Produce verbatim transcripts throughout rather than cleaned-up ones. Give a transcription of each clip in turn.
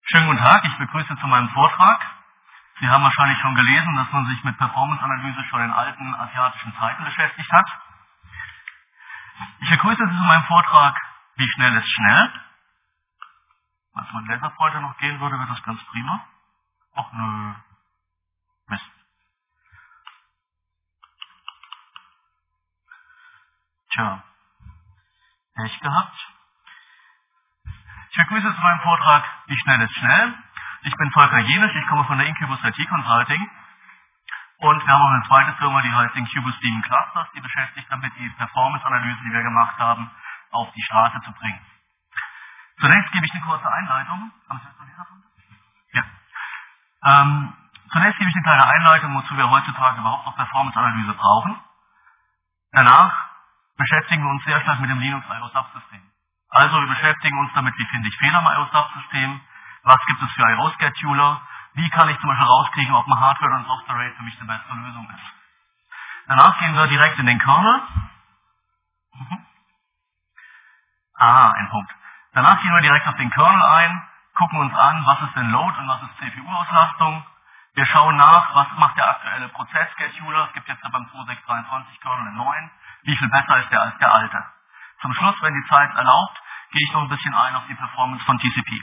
Schönen guten Tag, ich begrüße zu meinem Vortrag. Sie haben wahrscheinlich schon gelesen, dass man sich mit Performance-Analyse schon in alten asiatischen Zeiten beschäftigt hat. Ich begrüße Sie zu meinem Vortrag, wie schnell ist schnell. Wenn es mit Laserpointer noch gehen würde, wäre das ganz prima. Och nö. Mist. Tja, Pech gehabt. Ich begrüße zu meinem Vortrag, wie schnell ist schnell. Ich bin Volker Jenisch, ich komme von der Incubus I T Consulting. Und wir haben auch eine zweite Firma, die heißt Incubus Demon Clusters, die beschäftigt damit, die Performance-Analysen, die wir gemacht haben, auf die Straße zu bringen. Zunächst gebe ich eine kurze Einleitung. Haben Sie das noch nicht davon? Ja. Ähm, zunächst gebe ich eine kleine Einleitung, wozu wir heutzutage überhaupt noch Performance-Analyse brauchen. Danach beschäftigen wir uns sehr stark mit dem Linux I O-Subsystem. Also wir beschäftigen uns damit, wie finde ich Fehler im I O-Subsystem, was gibt es für I O-Scheduler, wie kann ich zum Beispiel rauskriegen, ob ein Hardware- und Software-Rate für mich die beste Lösung ist. Danach gehen wir direkt in den Kernel. Mhm. Ah, ein Punkt. Danach gehen wir direkt auf den Kernel ein, gucken uns an, was ist denn Load und was ist C P U-Auslastung. Wir schauen nach, was macht der aktuelle Prozess-Scheduler. Es gibt jetzt ja beim zwei sechs dreiundzwanzig Kernel einen neuen. Wie viel besser ist der als der alte? Zum Schluss, wenn die Zeit erlaubt, gehe ich noch ein bisschen ein auf die Performance von T C P.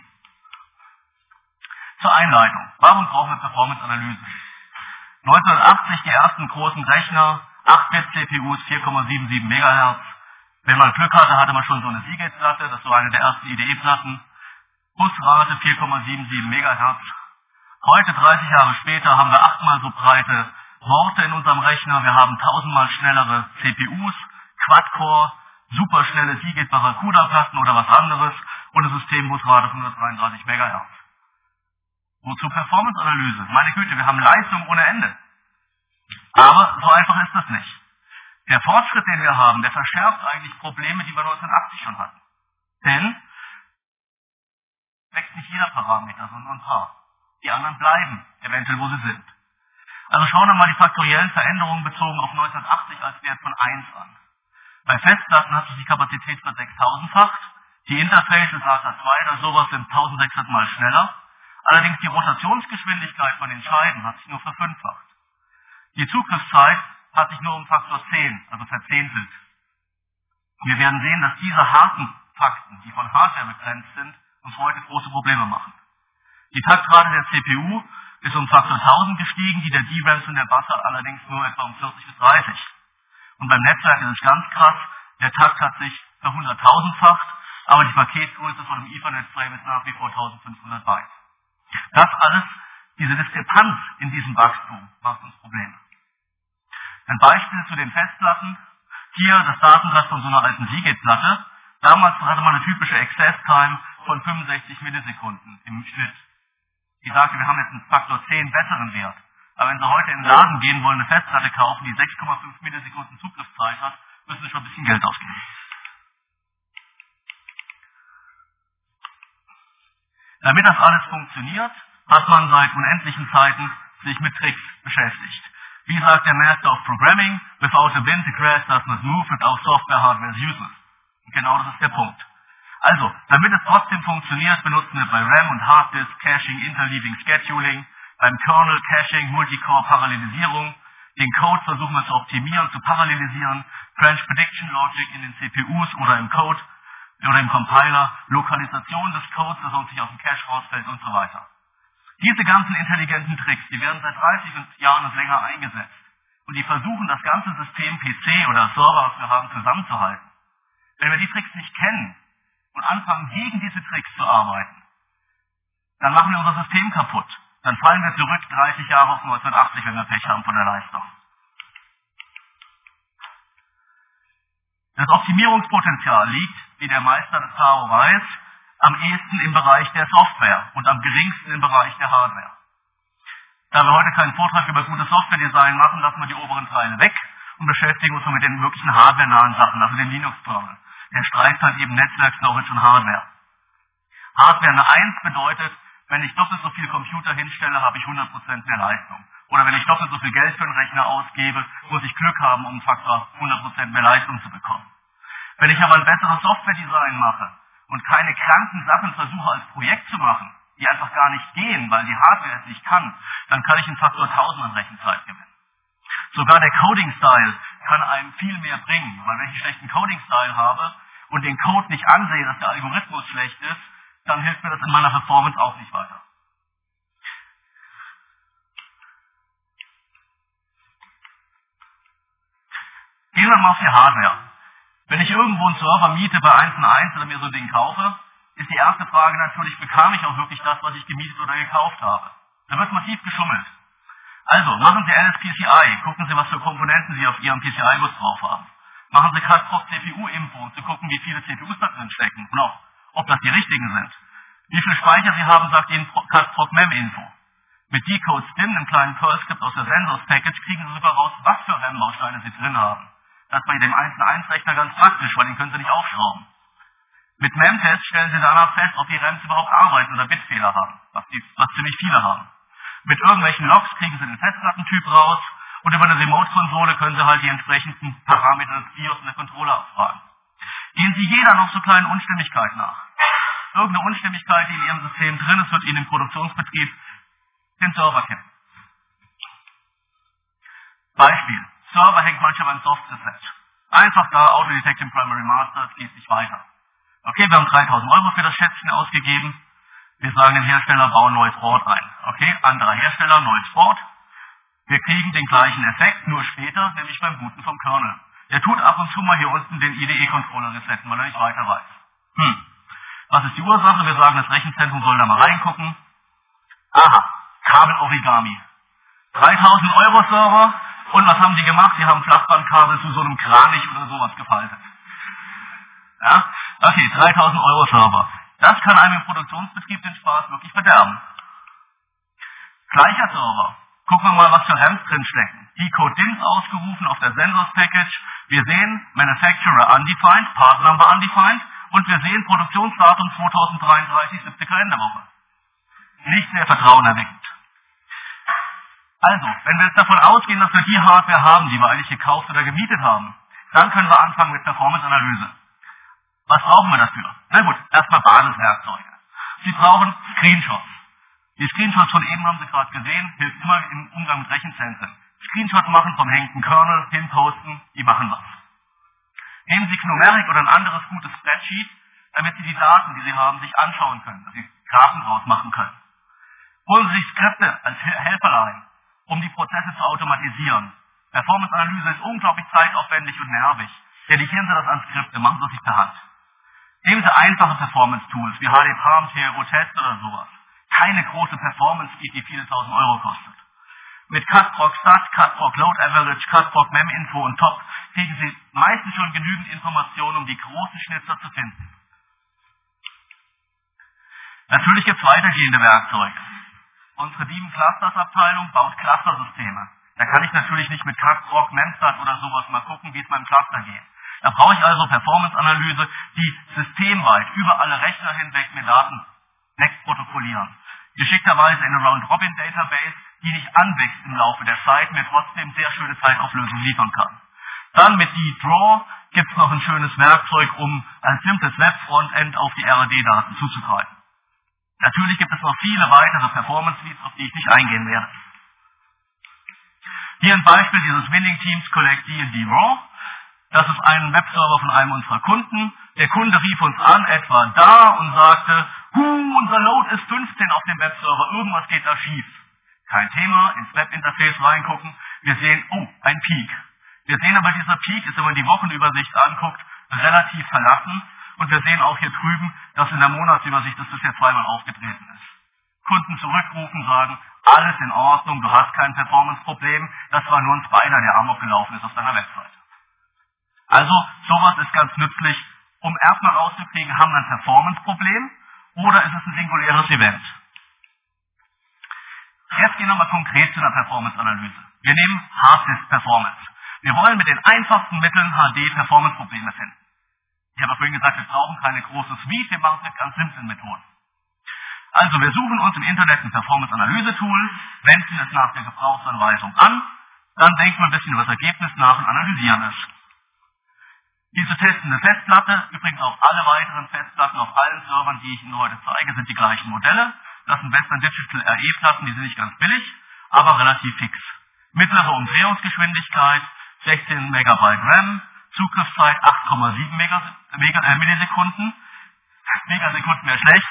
Zur Einleitung. Warum brauchen wir Performance-Analyse? neunzehnhundertachtzig die ersten großen Rechner, acht Bit C P Us, vier Komma siebenundsiebzig Megahertz. Wenn man Glück hatte, hatte man schon so eine Seagate-Platte, das war eine der ersten I D E-Platten. Busrate vier Komma siebenundsiebzig Megahertz. Heute, dreißig Jahre später, haben wir achtmal so breite Worte in unserem Rechner. Wir haben tausendmal schnellere C P Us, Quad-Core, superschnelle Seagate Barracuda-Platten oder was anderes und eine Systembusrate von hundertdreiunddreißig Megahertz. Wozu Performance-Analyse? Meine Güte, wir haben Leistung ohne Ende. Aber so einfach ist das nicht. Der Fortschritt, den wir haben, der verschärft eigentlich Probleme, die wir neunzehnhundertachtzig schon hatten. Denn wächst nicht jeder Parameter, sondern ein paar. Die anderen bleiben eventuell, wo sie sind. Also schauen wir mal die faktoriellen Veränderungen bezogen auf neunzehnhundertachtzig als Wert von eins an. Bei Festplatten hat sich die Kapazität versechstausendfacht. Die Interfaces S A T A zwei oder sowas sind eintausendsechshundert Mal schneller. Allerdings die Rotationsgeschwindigkeit von den Scheiben hat sich nur verfünffacht. Die Zugriffszeit hat sich nur um Faktor zehn, also verzehntelt. Wir werden sehen, dass diese harten Fakten, die von Hardware begrenzt sind, uns heute große Probleme machen. Die Taktrate der C P U ist um Faktor tausend gestiegen, die der D RAMs und der Buffer allerdings nur etwa um vierzig bis dreißig. Und beim Netzwerk ist es ganz krass, der Takt hat sich verhunderttausendfacht, aber die Paketgröße von einem Ethernet-Frame ist nach wie vor eintausendfünfhundert Byte. Das alles, diese Diskrepanz in diesem Wachstum, macht uns Probleme. Ein Beispiel zu den Festplatten. Hier das Datenblatt von so einer alten Seagate-Platte. Damals hatte man eine typische Access-Time von fünfundsechzig Millisekunden im Schnitt. Ich sagte, wir haben jetzt einen Faktor zehn besseren Wert. Aber wenn Sie heute in den Laden gehen wollen, eine Festplatte kaufen, die sechs Komma fünf Millisekunden Zugriffszeit hat, müssen Sie schon ein bisschen Geld ausgeben. Damit das alles funktioniert, hat man seit unendlichen Zeiten sich mit Tricks beschäftigt. Wie sagt der Master of Programming, without a bin the grass does not move and our software hardware is useless. Und genau das ist der Punkt. Also, damit es trotzdem funktioniert, benutzen wir bei RAM und Harddisk Caching, Interleaving Scheduling, beim Kernel Caching, Multicore Parallelisierung, den Code versuchen wir zu optimieren, zu parallelisieren, Branch Prediction Logic in den C P Us oder im Code oder im Compiler, Lokalisation des Codes, dass uns nicht aus dem Cache rausfällt und so weiter. Diese ganzen intelligenten Tricks, die werden seit dreißig Jahren und länger eingesetzt. Und die versuchen, das ganze System P C oder Server, was wir haben, zusammenzuhalten. Wenn wir die Tricks nicht kennen und anfangen, gegen diese Tricks zu arbeiten, dann machen wir unser System kaputt. Dann fallen wir zurück dreißig Jahre auf neunzehnhundertachtzig, wenn wir Pech haben von der Leistung. Das Optimierungspotenzial liegt, wie der Meister des H O weiß, am ehesten im Bereich der Software und am geringsten im Bereich der Hardware. Da wir heute keinen Vortrag über gutes Software-Design machen, lassen wir die oberen Teile weg und beschäftigen uns nur mit den wirklichen hardware-nahen Sachen, also dem Linux-Kernel. Der streift halt eben Netzwerk, Storage und Hardware. Hardware eine eins bedeutet, wenn ich doppelt so viel Computer hinstelle, habe ich hundert Prozent mehr Leistung. Oder wenn ich doppelt so viel Geld für einen Rechner ausgebe, muss ich Glück haben, um einen Faktor hundert Prozent mehr Leistung zu bekommen. Wenn ich aber ein besseres Software-Design mache und keine kranken Sachen versuche als Projekt zu machen, die einfach gar nicht gehen, weil die Hardware es nicht kann, dann kann ich einen Faktor tausend an Rechenzeit gewinnen. Sogar der Coding-Style kann einem viel mehr bringen, weil wenn ich einen schlechten Coding-Style habe und den Code nicht ansehe, dass der Algorithmus schlecht ist, dann hilft mir das in meiner Performance auch nicht weiter. Gehen wir mal auf die Hardware. Wenn ich irgendwo einen Server miete bei eins und eins oder mir so ein Ding kaufe, ist die erste Frage natürlich, bekam ich auch wirklich das, was ich gemietet oder gekauft habe? Da wird massiv geschummelt. Also, machen Sie L S P C I, gucken Sie, was für Komponenten Sie auf Ihrem P C I-Bus drauf haben. Machen Sie Casproc C P U-Info, um zu gucken, wie viele C P Us da drin stecken und auch, ob das die richtigen sind. Wie viel Speicher Sie haben, sagt Ihnen Casproc Mem-Info. Mit Decode Stim, einem kleinen Perl-Skript aus der Sensors-Package, kriegen Sie sogar raus, was für RAM-Bausteine Sie drin haben. Das ist bei dem eins und eins Rechner ganz praktisch, weil den können Sie nicht aufschrauben. Mit Memtest stellen Sie danach fest, ob die RAMs überhaupt arbeiten oder Bitfehler haben, was, die, was ziemlich viele haben. Mit irgendwelchen Logs kriegen Sie den Festplattentyp raus und über eine Remote-Konsole können Sie halt die entsprechenden Parameter des BIOS und der Controller abfragen. Gehen Sie jeder noch so kleinen Unstimmigkeit nach. Irgendeine Unstimmigkeit, die in Ihrem System drin ist, wird Ihnen im Produktionsbetrieb den Server kennen. Beispiel. Server hängt manchmal beim Soft-Reset. Einfach da, Auto-Detect im Primary Master, es geht nicht weiter. Okay, wir haben dreitausend Euro für das Schätzchen ausgegeben. Wir sagen dem Hersteller, bau ein neues Board ein. Okay, anderer Hersteller, neues Board. Wir kriegen den gleichen Effekt, nur später, nämlich beim Booten vom Kernel. Der tut ab und zu mal hier unten den I D E-Controller resetten, weil er nicht weiter weiß. Hm. Was ist die Ursache? Wir sagen, das Rechenzentrum soll da mal reingucken. Aha, Kabel-Origami. dreitausend Euro Server. Und was haben die gemacht? Die haben Flachbandkabel zu so einem Kranich oder sowas gefaltet. Ja? Okay, dreitausend Euro Server. Das kann einem im Produktionsbetrieb den Spaß wirklich verderben. Gleicher Server. Gucken wir mal, was für RAMs drin stecken. Decode Dins ausgerufen auf der Sensors Package. Wir sehen Manufacturer Undefined, Part Number Undefined. Und wir sehen Produktionsdatum zweitausenddreiunddreißig, siebte Kalenderwoche. Nicht sehr vertrauenerweckend. Also, wenn wir jetzt davon ausgehen, dass wir die Hardware haben, die wir eigentlich gekauft oder gemietet haben, dann können wir anfangen mit Performance-Analyse. Was brauchen wir dafür? Na gut, erstmal Basiswerkzeuge. Sie brauchen Screenshots. Die Screenshots von eben haben Sie gerade gesehen, hilft immer im Umgang mit Rechenzentren. Screenshots machen vom hängenden Kernel, hinposten, die machen was. Nehmen Sie Numeric oder ein anderes gutes Spreadsheet, damit Sie die Daten, die Sie haben, sich anschauen können, dass Sie Graphen draus machen können. Holen Sie sich Skripte als Helferlein, um die Prozesse zu automatisieren. Performance-Analyse ist unglaublich zeitaufwendig und nervig. Delegieren Sie das an Skripte, machen Sie es nicht per Hand. Nehmen Sie einfache Performance-Tools wie H D Palm, T R O-Test oder sowas. Keine große Performance-Kit, die viele tausend Euro kostet. Mit Casproc Stat, Casproc Load Average, Casproc Mem-Info und Top kriegen Sie meistens schon genügend Informationen, um die großen Schnitzer zu finden. Natürlich gibt es weitergehende Werkzeuge. Unsere Daemon Clusters Abteilung baut Clustersysteme. Da kann ich natürlich nicht mit Casproc, Memstat oder sowas mal gucken, wie es meinem Cluster geht. Da brauche ich also Performance-Analyse, die systemweit über alle Rechner hinweg mir Daten wegprotokollieren. Geschickterweise in eine Round-Robin-Database, die nicht anwächst im Laufe der Zeit, mir trotzdem sehr schöne Zeitauflösung liefern kann. Dann mit D-Draw gibt es noch ein schönes Werkzeug, um ein simples Web-Frontend auf die R A D-Daten zuzugreifen. Natürlich gibt es noch viele weitere Performance-Leads, auf die ich nicht eingehen werde. Hier ein Beispiel dieses Winning Teams Collect D und D-Raw. Das ist ein Webserver von einem unserer Kunden. Der Kunde rief uns an, etwa da, und sagte, huh, unser Load ist fünfzehn auf dem Webserver, irgendwas geht da schief. Kein Thema, ins Webinterface reingucken. Wir sehen, oh, ein Peak. Wir sehen aber, dieser Peak ist, wenn man die Wochenübersicht anguckt, relativ verlassen. Und wir sehen auch hier drüben, dass in der Monatsübersicht das bisher zweimal aufgetreten ist. Kunden zurückrufen, sagen, alles in Ordnung, du hast kein Performance-Problem, das war nur ein Spider, der amok gelaufen ist auf deiner Webseite. Also, sowas ist ganz nützlich, um erstmal rauszukriegen, haben wir ein Performance-Problem oder ist es ein singuläres Event. Jetzt gehen wir mal konkret zu einer Performance-Analyse. Wir nehmen Harddisk-Performance. Wir wollen mit den einfachsten Mitteln H D-Performance-Probleme finden. Ich habe vorhin gesagt, wir brauchen keine große Suite, wir machen es mit ganz simplen Methoden. Also wir suchen uns im Internet ein Performance-Analyse-Tool, wenden es nach der Gebrauchsanweisung an, dann denken wir ein bisschen über das Ergebnis nach und analysieren es. Diese testende Festplatte, übrigens auch alle weiteren Festplatten auf allen Servern, die ich Ihnen heute zeige, sind die gleichen Modelle. Das sind Western Digital R E-Platten, die sind nicht ganz billig, aber relativ fix. Mittlere Umdrehungsgeschwindigkeit, sechzehn Megabyte RAM, Zugriffszeit acht Komma sieben Mega, Mega, äh, Millisekunden. Megasekunden wäre schlecht.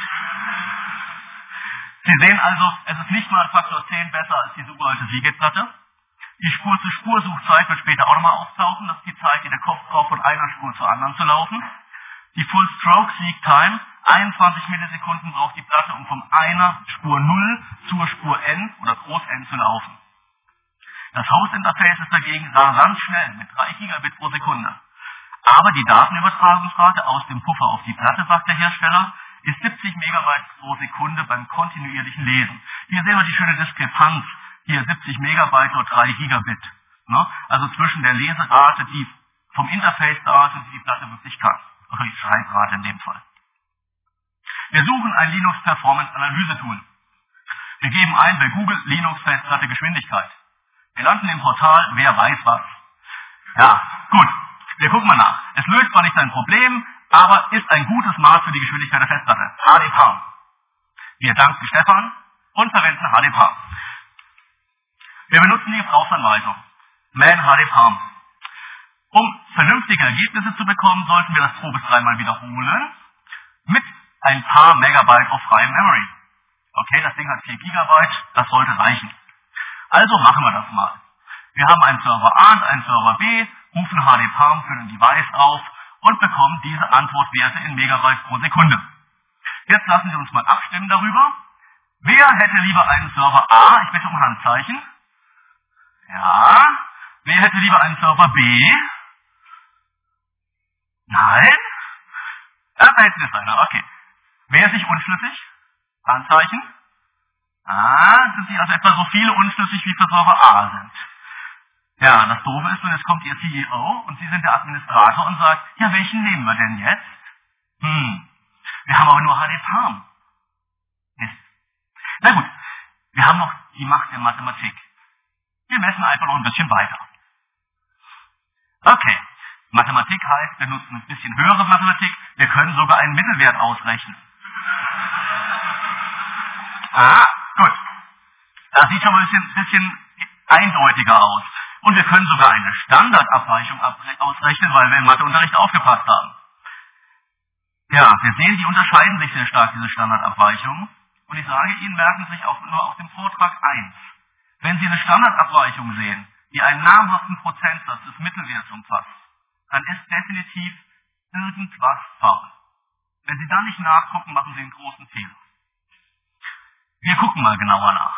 Sie sehen also, es ist nicht mal ein Faktor zehn besser als die super alte Seagate-Platte. Die Spur-zu-Spur-Suchzeit wird später auch nochmal auftauchen. Das ist die Zeit, die der Kopf braucht, von einer Spur zur anderen zu laufen. Die Full-Stroke-Seek-Time, einundzwanzig Millisekunden braucht die Platte, um von einer Spur null zur Spur N oder Groß-N zu laufen. Das Host-Interface ist dagegen rasant schnell mit drei Gigabit pro Sekunde. Aber die Datenübertragungsrate aus dem Puffer auf die Platte, sagt der Hersteller, ist siebzig Megabyte pro Sekunde beim kontinuierlichen Lesen. Hier sehen wir die schöne Diskrepanz. Hier siebzig Megabyte oder drei Gigabit. Ne? Also zwischen der Leserate, die vom Interface da ist und die die Platte wirklich kann. Oder die Schreibrate in dem Fall. Wir suchen ein Linux Performance Analyse Tool. Wir geben ein bei Google Linux Festplatte Geschwindigkeit. Wir landen im Portal Wer weiß was. Ja, gut. Wir gucken mal nach. Es löst zwar nicht ein Problem, aber ist ein gutes Maß für die Geschwindigkeit der Festplatte. H D P A M. Wir danken Stefan und verwenden H D P A M. Wir benutzen die Gebrauchsanweisung. Man H D P A M. Um vernünftige Ergebnisse zu bekommen, sollten wir das zwei bis dreimal wiederholen mit ein paar Megabyte auf freiem Memory. Okay, das Ding hat vier Gigabyte, das sollte reichen. Also machen wir das mal. Wir haben einen Server A und einen Server B, rufen H D P A M für den Device auf und bekommen diese Antwortwerte in Megabyte pro Sekunde. Jetzt lassen Sie uns mal abstimmen darüber. Wer hätte lieber einen Server A? Ich bitte um Handzeichen. Ja. Wer hätte lieber einen Server B? Nein? Da hätte es einer, okay. Wer ist sich unschlüssig? Handzeichen. Ah, sind Sie also etwa so viele unschlüssig wie für Server A sind. Ja, das Doofe ist, und jetzt kommt Ihr C E O und Sie sind der Administrator und sagt, ja, welchen nehmen wir denn jetzt? Hm, wir haben aber nur H D P A M. Mist. Na gut, wir haben noch die Macht der Mathematik. Wir messen einfach noch ein bisschen weiter. Okay, Mathematik heißt, wir nutzen ein bisschen höhere Mathematik, wir können sogar einen Mittelwert ausrechnen. Ah, gut. Das sieht schon mal ein bisschen, bisschen eindeutiger aus. Und wir können sogar eine Standardabweichung ausrechnen, weil wir im Matheunterricht aufgepasst haben. Ja, wir sehen, die unterscheiden sich sehr stark, diese Standardabweichungen. Und ich sage Ihnen, merken Sie sich auch nur auf dem Vortrag eins. Wenn Sie eine Standardabweichung sehen, die einen namhaften Prozentsatz des Mittelwerts umfasst, dann ist definitiv irgendwas faul. Wenn Sie da nicht nachgucken, machen Sie einen großen Fehler. Wir gucken mal genauer nach.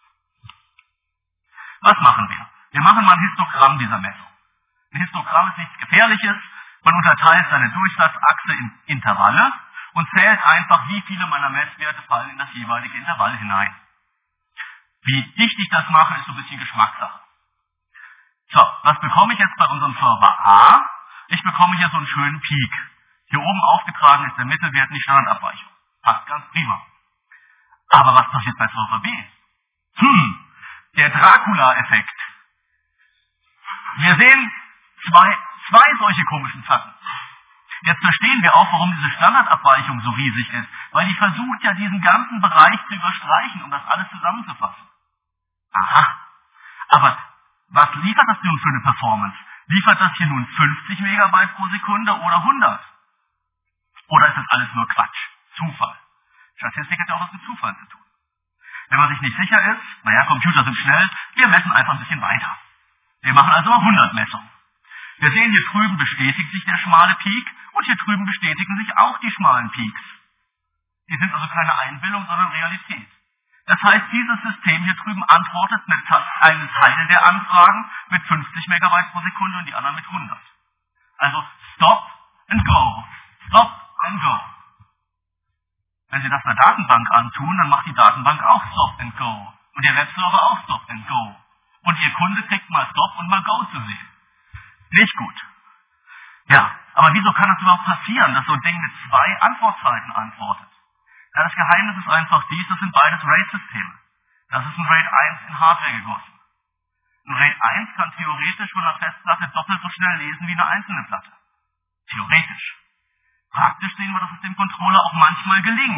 Was machen wir? Wir machen mal ein Histogramm dieser Messung. Ein Histogramm ist nichts Gefährliches. Man unterteilt seine Durchsatzachse in Intervalle und zählt einfach, wie viele meiner Messwerte fallen in das jeweilige Intervall hinein. Wie dicht ich das mache, ist so ein bisschen Geschmackssache. So, was bekomme ich jetzt bei unserem Server A? Ich bekomme hier so einen schönen Peak. Hier oben aufgetragen ist der Mittelwert, nicht Standardabweichung. Passt ganz prima. Aber was passiert bei Server B? Hm, der Dracula-Effekt. Wir sehen zwei, zwei solche komischen Zacken. Jetzt verstehen wir auch, warum diese Standardabweichung so riesig ist, weil die versucht ja, diesen ganzen Bereich zu überstreichen, um das alles zusammenzufassen. Aha. Aber was liefert das nun für eine Performance? Liefert das hier nun fünfzig Megabyte pro Sekunde oder hundert? Oder ist das alles nur Quatsch? Zufall? Statistik hat ja auch was mit Zufall zu tun. Wenn man sich nicht sicher ist, naja, Computer sind schnell, wir messen einfach ein bisschen weiter. Wir machen also mal hundert Messungen. Wir sehen, hier drüben bestätigt sich der schmale Peak und hier drüben bestätigen sich auch die schmalen Peaks. Die sind also keine Einbildung, sondern Realität. Das heißt, dieses System hier drüben antwortet mit einen Teil der Anfragen mit fünfzig Megabyte pro Sekunde und die anderen mit hundert. Also stop and go. Stop and go. Wenn Sie das einer Datenbank antun, dann macht die Datenbank auch Stop and Go. Und Ihr Webserver auch Stop and Go. Und Ihr Kunde kriegt mal Stop und mal Go zu sehen. Nicht gut. Ja, aber wieso kann das überhaupt passieren, dass so ein Ding mit zwei Antwortzeiten antwortet? Ja, das Geheimnis ist einfach dies, das sind beides RAID-Systeme. Das ist ein RAID eins in Hardware gegossen. Ein RAID eins kann theoretisch von einer Festplatte doppelt so schnell lesen wie eine einzelne Platte. Theoretisch. Praktisch sehen wir, dass es dem Controller auch manchmal gelingt,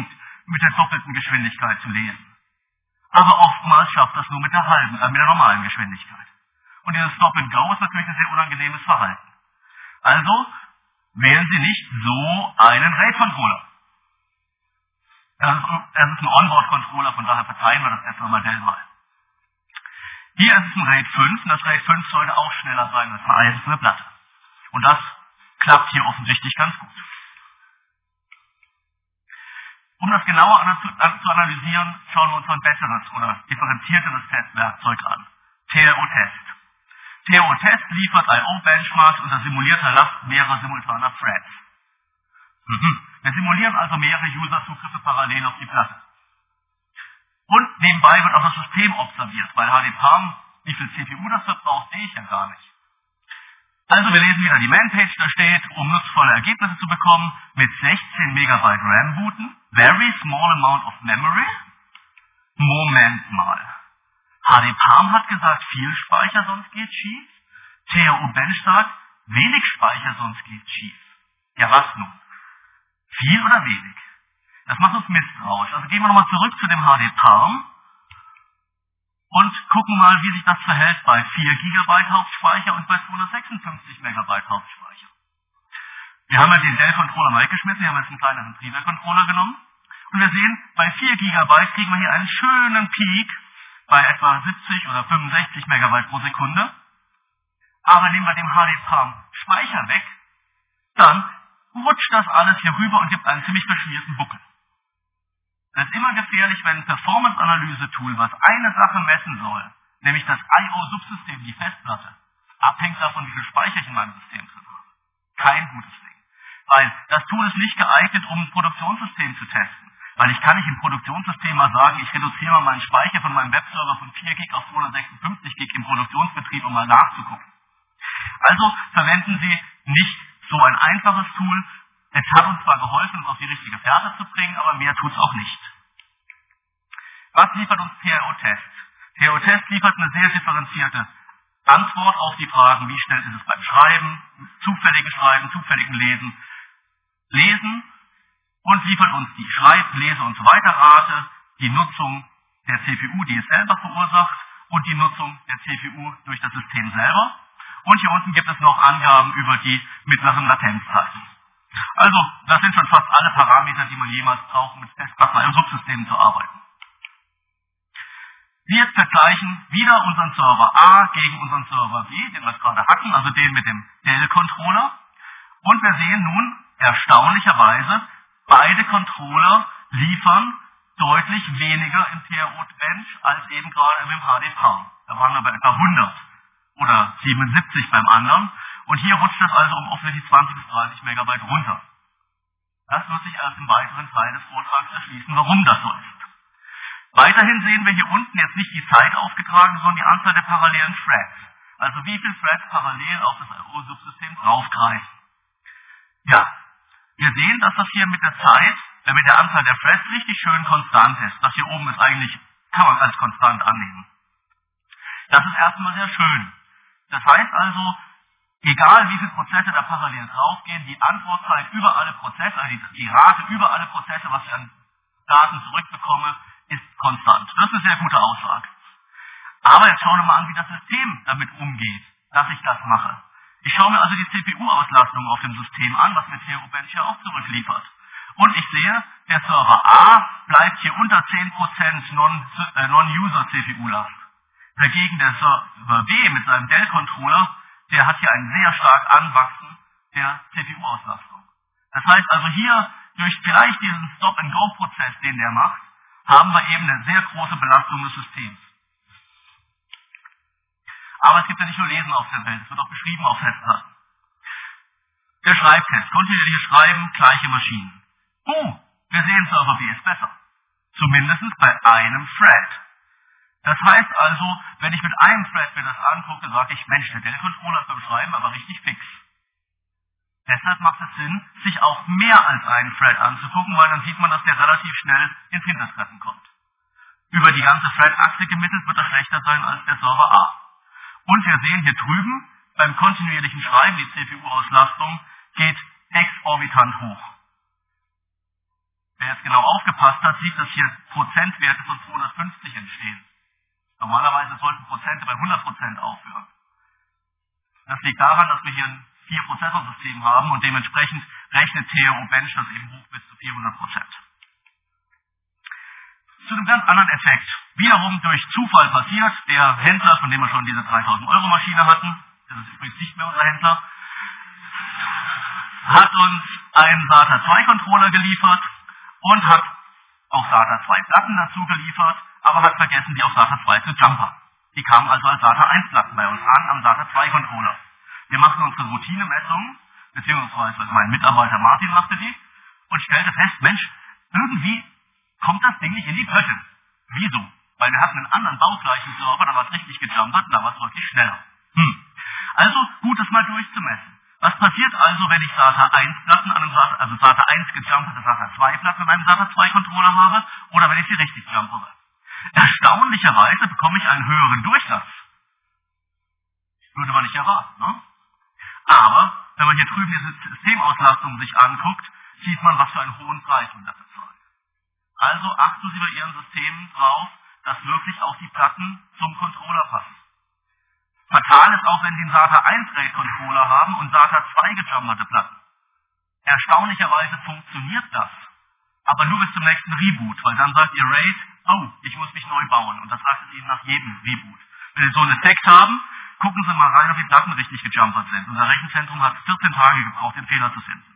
mit der doppelten Geschwindigkeit zu lesen. Aber oftmals schafft das nur mit der halben, äh, mit der normalen Geschwindigkeit. Und dieses Stop and Go ist natürlich ein sehr unangenehmes Verhalten. Also wählen Sie nicht so einen RAID-Controller. Das ist, das ist ein Onboard-Controller, von daher verzeihen wir das erstmal Modell mal. Hier ist es ein RAID fünf und das RAID fünf sollte auch schneller sein als eine einzelne Platte. Und das klappt hier offensichtlich ganz gut. Um das genauer an, zu, an, zu analysieren, schauen wir uns ein besseres oder differenzierteres Testwerkzeug an. T R O-Test. T R O-Test liefert I O-Benchmarks unter simulierter Last mehrerer simultaner Threads. Mhm. Wir simulieren also mehrere User-Zugriffe parallel auf die Platte. Und nebenbei wird auch das System observiert, weil H D Palm, wie viel C P U das verbraucht, sehe ich ja gar nicht. Also wir lesen wieder die Man-Page, da steht, um nutzvolle Ergebnisse zu bekommen, mit sechzehn Megabyte RAM booten, very small amount of memory. Moment mal. H D Palm hat gesagt, viel Speicher, sonst geht schief. T R O-Bench sagt, wenig Speicher, sonst geht schief. Ja, was nun? Viel oder wenig? Das macht uns misstrauisch. Also gehen wir nochmal zurück zu dem H D Palm und gucken mal, wie sich das verhält bei vier Gigabyte Hauptspeicher und bei zweihundertsechsundfünfzig Megabyte Hauptspeicher. Wir haben ja den Dell-Controller mal weggeschmissen, wir haben jetzt einen kleineren Triebwerk-Controller genommen und wir sehen, bei vier Gigabyte kriegen wir hier einen schönen Peak bei etwa siebzig oder fünfundsechzig Megabyte pro Sekunde. Aber nehmen wir dem H D Palm Speicher weg, dann rutscht das alles hier rüber und gibt einen ziemlich beschmierten Buckel. Das ist immer gefährlich, wenn ein Performance-Analyse-Tool, was eine Sache messen soll, nämlich das I O-Subsystem, die Festplatte, abhängt davon, wie viel Speicher ich in meinem System drin habe. Kein gutes Ding. Weil das Tool ist nicht geeignet, um ein Produktionssystem zu testen. Weil ich kann nicht im Produktionssystem mal sagen, ich reduziere mal meinen Speicher von meinem Webserver von vier Gig auf zweihundertsechsundfünfzig Gig im Produktionsbetrieb, um mal nachzugucken. Also verwenden Sie nicht so ein einfaches Tool. Es hat uns zwar geholfen, uns auf die richtige Fährte zu bringen, aber mehr tut es auch nicht. Was liefert uns T R O-Test? T R O-Test liefert eine sehr differenzierte Antwort auf die Fragen, wie schnell ist es beim Schreiben, zufälligen Schreiben, zufälligen Lesen, Lesen und liefert uns die Schreib-, Lese- und so weiter Rate, die Nutzung der C P U, die es selber verursacht und die Nutzung der C P U durch das System selber. Und hier unten gibt es noch Angaben über die mittleren Latenzzeiten. Also, das sind schon fast alle Parameter, die man jemals braucht, um mit Festplatten im Subsystem zu arbeiten. Wir jetzt vergleichen wieder unseren Server A gegen unseren Server B, den wir gerade hatten, also den mit dem Dell-Controller. Und wir sehen nun erstaunlicherweise, beide Controller liefern deutlich weniger im T R O-Bench als eben gerade im H D Palm. Da waren wir bei etwa hundert oder siebenundsiebzig beim anderen. Und hier rutscht das also um offensichtlich zwanzig bis dreißig Megabyte runter. Das wird sich erst im weiteren Teil des Vortrags erschließen, warum das so ist. Weiterhin sehen wir hier unten jetzt nicht die Zeit aufgetragen, sondern die Anzahl der parallelen Threads. Also wie viele Threads parallel auf das I O-Subsystem draufgreifen. Ja, wir sehen, dass das hier mit der Zeit, äh, mit der Anzahl der Threads richtig schön konstant ist. Das hier oben ist eigentlich, kann man als konstant annehmen. Das ist erstmal sehr schön. Das heißt also, egal wie viele Prozesse da parallel draufgehen, die Antwortzeit über alle Prozesse, also die, die Rate über alle Prozesse, was ich an Daten zurückbekomme, ist konstant. Das ist eine sehr gute Aussage. Aber jetzt schauen wir mal an, wie das System damit umgeht, dass ich das mache. Ich schaue mir also die C P U-Auslastung auf dem System an, was mir T R O-Bench ja auch zurückliefert. Und ich sehe, der Server A bleibt hier unter zehn Prozent Non-User-C P U-Last. Dagegen der Server B mit seinem Dell-Controller, der hat hier ein sehr stark Anwachsen der C P U-Auslastung. Das heißt also hier, durch vielleicht diesen Stop-and-Go-Prozess, den der macht, haben wir eben eine sehr große Belastung des Systems. Aber es gibt ja nicht nur Lesen auf der Welt, es wird auch beschrieben auf Festplatten. Der Schreibtest, kontinuierliches Schreiben, gleiche Maschinen. Oh, wir sehen, Server B ist besser. Zumindest bei einem Thread. Das heißt also, wenn ich mit einem Thread mir das angucke, sage ich, Mensch, der Dell-Controller ist beim Schreiben aber richtig fix. Deshalb macht es Sinn, sich auch mehr als einen Thread anzugucken, weil dann sieht man, dass der relativ schnell ins Hintertreffen kommt. Über die ganze Thread-Achse gemittelt wird er schlechter sein als der Server A. Und wir sehen hier drüben, beim kontinuierlichen Schreiben, die C P U-Auslastung geht exorbitant hoch. Wer jetzt genau aufgepasst hat, sieht, dass hier Prozentwerte von zweihundertfünfzig entstehen. Normalerweise sollten Prozente bei hundert Prozent aufhören. Das liegt daran, dass wir hier ein Vier-Prozessor-System haben und dementsprechend rechnet T R O Bench das eben hoch bis zu vierhundert Prozent. Zu einem ganz anderen Effekt. Wiederum durch Zufall passiert, der Händler, von dem wir schon diese dreitausend Euro Maschine hatten, das ist übrigens nicht mehr unser Händler, hat uns einen SATA zwei Controller geliefert und hat auch SATA zwei Platten dazu geliefert, aber hat vergessen, die auf SATA zwei zu jumpern. Die kamen also als SATA eins Platten bei uns an, am SATA zwei Controller. Wir machten unsere Routinemessungen, beziehungsweise mein Mitarbeiter Martin machte die, und stellte fest, Mensch, irgendwie kommt das Ding nicht in die Pötte. Wieso? Weil wir hatten einen anderen baugleichen Server, da war es richtig gejumpert und da war es deutlich schneller. Hm. Also gut, das mal durchzumessen. Was passiert also, wenn ich SATA eins Platten an einem SATA, also SATA eins gejumperte SATA zwei Platten mit einem SATA zwei Controller habe, oder wenn ich sie richtig jumpere? Erstaunlicherweise bekomme ich einen höheren Durchlass. Würde man nicht erwarten, ne? Aber, wenn man hier drüben diese Systemauslastung sich anguckt, sieht man, was für einen hohen Preis man dafür zahlt. Also achten Sie bei Ihren Systemen drauf, dass wirklich auch die Platten zum Controller passen. Fatal ist auch, wenn Sie einen SATA eins RAID Controller haben und SATA zwei gejumperte Platten. Erstaunlicherweise funktioniert das, aber nur bis zum nächsten Reboot, weil dann sagt Ihr RAID, oh, ich muss mich neu bauen, und das sagt es Ihnen nach jedem Reboot. Wenn Sie so einen Effekt haben, gucken Sie mal rein, ob die Platten richtig gejumpert sind. Unser Rechenzentrum hat vierzehn Tage gebraucht, den Fehler zu finden.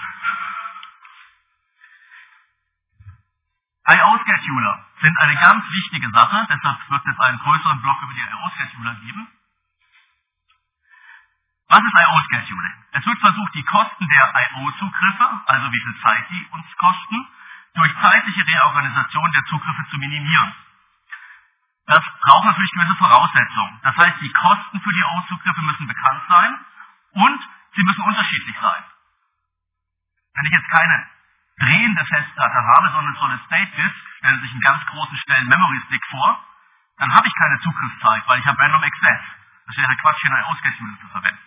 I O-Scheduler sind eine ganz wichtige Sache, deshalb wird es einen größeren Block über die I O-Scheduler geben. Was ist I O-Scheduling? Es wird versucht, die Kosten der I O-Zugriffe, also wie viel Zeit die uns kosten, durch zeitliche Reorganisation der Zugriffe zu minimieren. Das braucht natürlich gewisse Voraussetzungen. Das heißt, die Kosten für die I O-Zugriffe müssen bekannt sein und sie müssen unterschiedlich sein. Wenn ich jetzt keine drehende Festplatte habe, sondern Solid-State-Disk, stellen Sie sich einen ganz großen, schnellen Memory-Stick vor, dann habe ich keine Zugriffszeit, weil ich habe Random Access. Das wäre Quatsch, hier eine I O-Scheduling zu verwenden.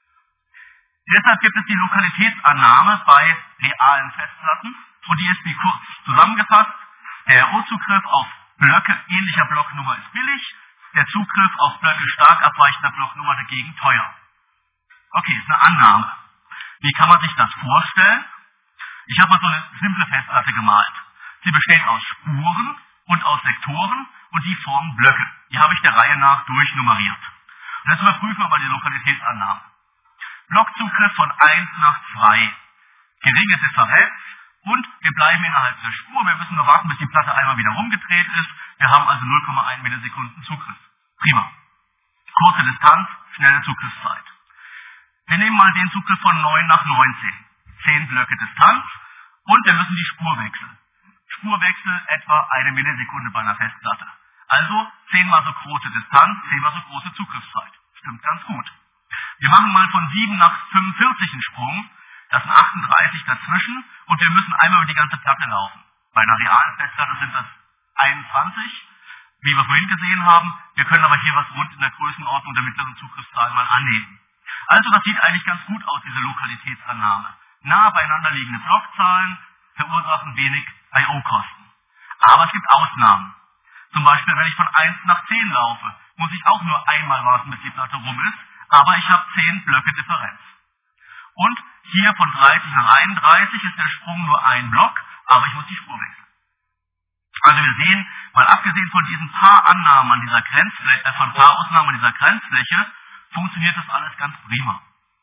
Deshalb gibt es die Lokalitätsannahme bei realen Festplatten und die ist wie kurz zusammengefasst. Der I O-Zugriff auf Blöcke ähnlicher Blocknummer ist billig, der Zugriff auf Blöcke stark abweichender Blocknummer dagegen teuer. Okay, ist eine Annahme. Wie kann man sich das vorstellen? Ich habe mal so eine simple Festplatte gemalt. Sie besteht aus Spuren und aus Sektoren und die formen Blöcke. Die habe ich der Reihe nach durchnummeriert. Und jetzt überprüfen wir mal die Lokalitätsannahme. Blockzugriff von eins nach zwei. Geringe Differenz und wir bleiben innerhalb der Spur. Wir müssen nur warten, bis die Platte einmal wieder rumgedreht ist. Wir haben also null Komma eins Millisekunden Zugriff. Prima. Kurze Distanz, schnelle Zugriffszeit. Wir nehmen mal den Zugriff von neun nach neunzehn. zehn Blöcke Distanz und wir müssen die Spur wechseln. Spurwechsel etwa eine Millisekunde bei einer Festplatte. Also zehnmal so große Distanz, zehnmal so große Zugriffszeit. Stimmt ganz gut. Wir machen mal von sieben nach fünfundvierzig einen Sprung. Das sind achtunddreißig dazwischen und wir müssen einmal über die ganze Platte laufen. Bei einer realen Festplatte sind das einundzwanzig, wie wir vorhin gesehen haben. Wir können aber hier was rund in der Größenordnung der mittleren Zugriffszahl mal annehmen. Also das sieht eigentlich ganz gut aus, diese Lokalitätsannahme. Nah beieinander liegende Blockzahlen verursachen wenig I O-Kosten. Aber es gibt Ausnahmen. Zum Beispiel, wenn ich von eins nach zehn laufe, muss ich auch nur einmal warten, bis die Platte rum ist, aber ich habe zehn Blöcke Differenz. Und hier von dreißig nach einunddreißig ist der Sprung nur ein Block, aber ich muss die Spur wechseln. Also wir sehen, mal abgesehen von diesen paar Annahmen an dieser Grenzfläche, äh, von paar Ausnahmen an dieser Grenzfläche, funktioniert das alles ganz prima.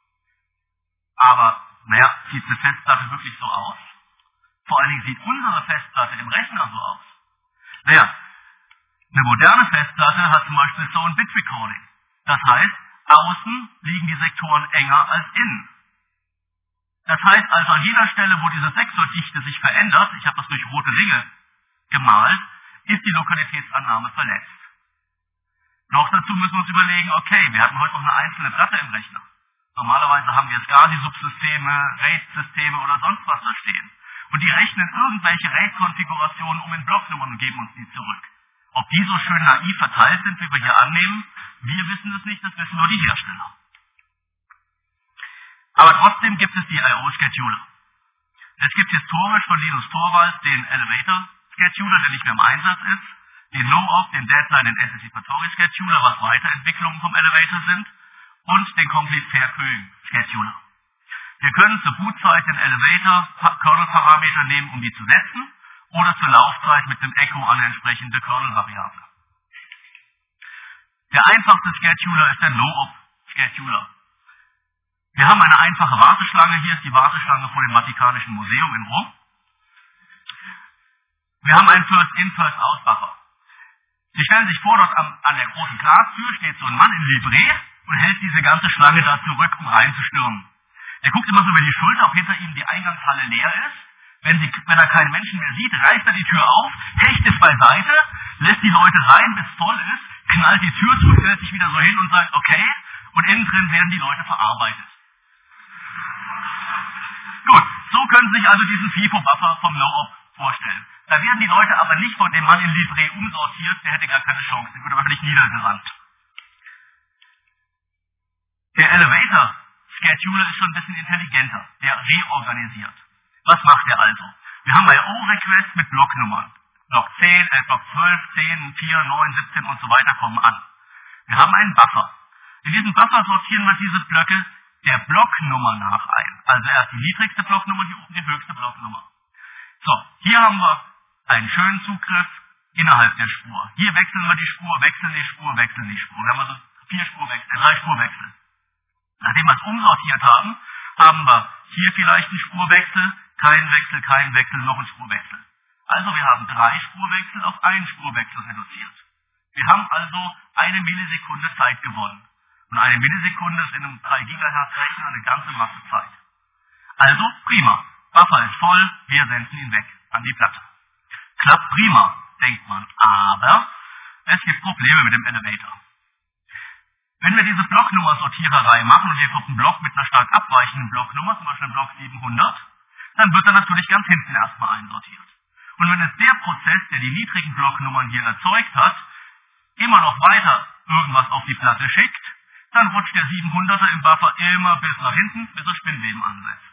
Aber, naja, sieht eine Festplatte wirklich so aus? Vor allen Dingen sieht unsere Festplatte im Rechner so aus. Naja, eine moderne Festplatte hat zum Beispiel so ein Bit-Recording. Das heißt, außen liegen die Sektoren enger als innen. Das heißt also, an jeder Stelle, wo diese Sektordichte sich verändert, ich habe das durch rote Ringe gemalt, ist die Lokalitätsannahme verletzt. Noch dazu müssen wir uns überlegen, okay, wir hatten heute noch eine einzelne Platte im Rechner. Normalerweise haben wir SCSI-Subsysteme, RAID-Systeme oder sonst was da stehen. Und die rechnen irgendwelche RAID-Konfigurationen um in Blocknummern und geben uns die zurück. Ob die so schön naiv verteilt sind, wie wir hier annehmen, wir wissen es nicht, das wissen nur die Hersteller. Aber trotzdem gibt es die I O-Scheduler. Es gibt historisch von Linus Torvalds den Elevator Scheduler, der nicht mehr im Einsatz ist, den No-Op, den Deadline, den Anticipatory Scheduler, was Weiterentwicklungen vom Elevator sind, und den Complete Fair Queuing Scheduler. Wir können zur Bootzeit den Elevator Kernel-Parameter nehmen, um die zu setzen, oder zur Laufzeit mit dem Echo an entsprechende Kernel-Variable. Der einfachste Scheduler ist der No-Op Scheduler. Wir haben eine einfache Warteschlange, hier ist die Warteschlange vor dem Vatikanischen Museum in Rom. Wir haben einen First-In, First-Out-Buffer. Sie stellen sich vor, dort an, an der großen Glastür steht so ein Mann in Livree und hält diese ganze Schlange da zurück, um reinzustürmen. Er guckt immer so über die Schulter, ob hinter ihm die Eingangshalle leer ist. Wenn, sie, wenn er keinen Menschen mehr sieht, reißt er die Tür auf, hecht es beiseite, lässt die Leute rein, bis es voll ist, knallt die Tür zu, stellt sich wieder so hin und sagt, okay, und innen drin werden die Leute verarbeitet. Gut, so können Sie sich also diesen FIFO-Buffer vom No-Op vorstellen. Da werden die Leute aber nicht von dem Mann in Livree umsortiert, der hätte gar keine Chance, der würde wahrscheinlich niedergerannt. Der Elevator Scheduler ist schon ein bisschen intelligenter, der reorganisiert. Was macht er also? Wir haben bei O-Request mit Blocknummern. Block zehn, äh, Block zwölf, zehn, vier, neun, siebzehn und so weiter kommen an. Wir haben einen Buffer. In diesem Buffer sortieren wir diese Blöcke der Blocknummer nach ein. Also erst die niedrigste Blocknummer, hier oben die höchste Blocknummer. So, hier haben wir einen schönen Zugriff innerhalb der Spur. Hier wechseln wir die Spur, wechseln die Spur, wechseln die Spur. Wir haben also vier Spurwechsel, drei Spurwechsel. Nachdem wir es umsortiert haben, haben wir hier vielleicht einen Spurwechsel, keinen Wechsel, keinen Wechsel, noch einen Spurwechsel. Also wir haben drei Spurwechsel auf einen Spurwechsel reduziert. Wir haben also eine Millisekunde Zeit gewonnen. Und eine Millisekunde ist in einem drei Gigahertz Rechner eine ganze Masse Zeit. Also prima. Buffer ist voll, wir senden ihn weg an die Platte. Klappt prima, denkt man. Aber es gibt Probleme mit dem Elevator. Wenn wir diese Blocknummer-Sortiererei machen und wir auf einen Block mit einer stark abweichenden Blocknummer, zum Beispiel einen Block siebenhundert, dann wird er natürlich ganz hinten erstmal einsortiert. Und wenn jetzt der Prozess, der die niedrigen Blocknummern hier erzeugt hat, immer noch weiter irgendwas auf die Platte schickt, dann rutscht der siebenhunderter im Buffer immer bis nach hinten, bis er Spinnweben ansetzt.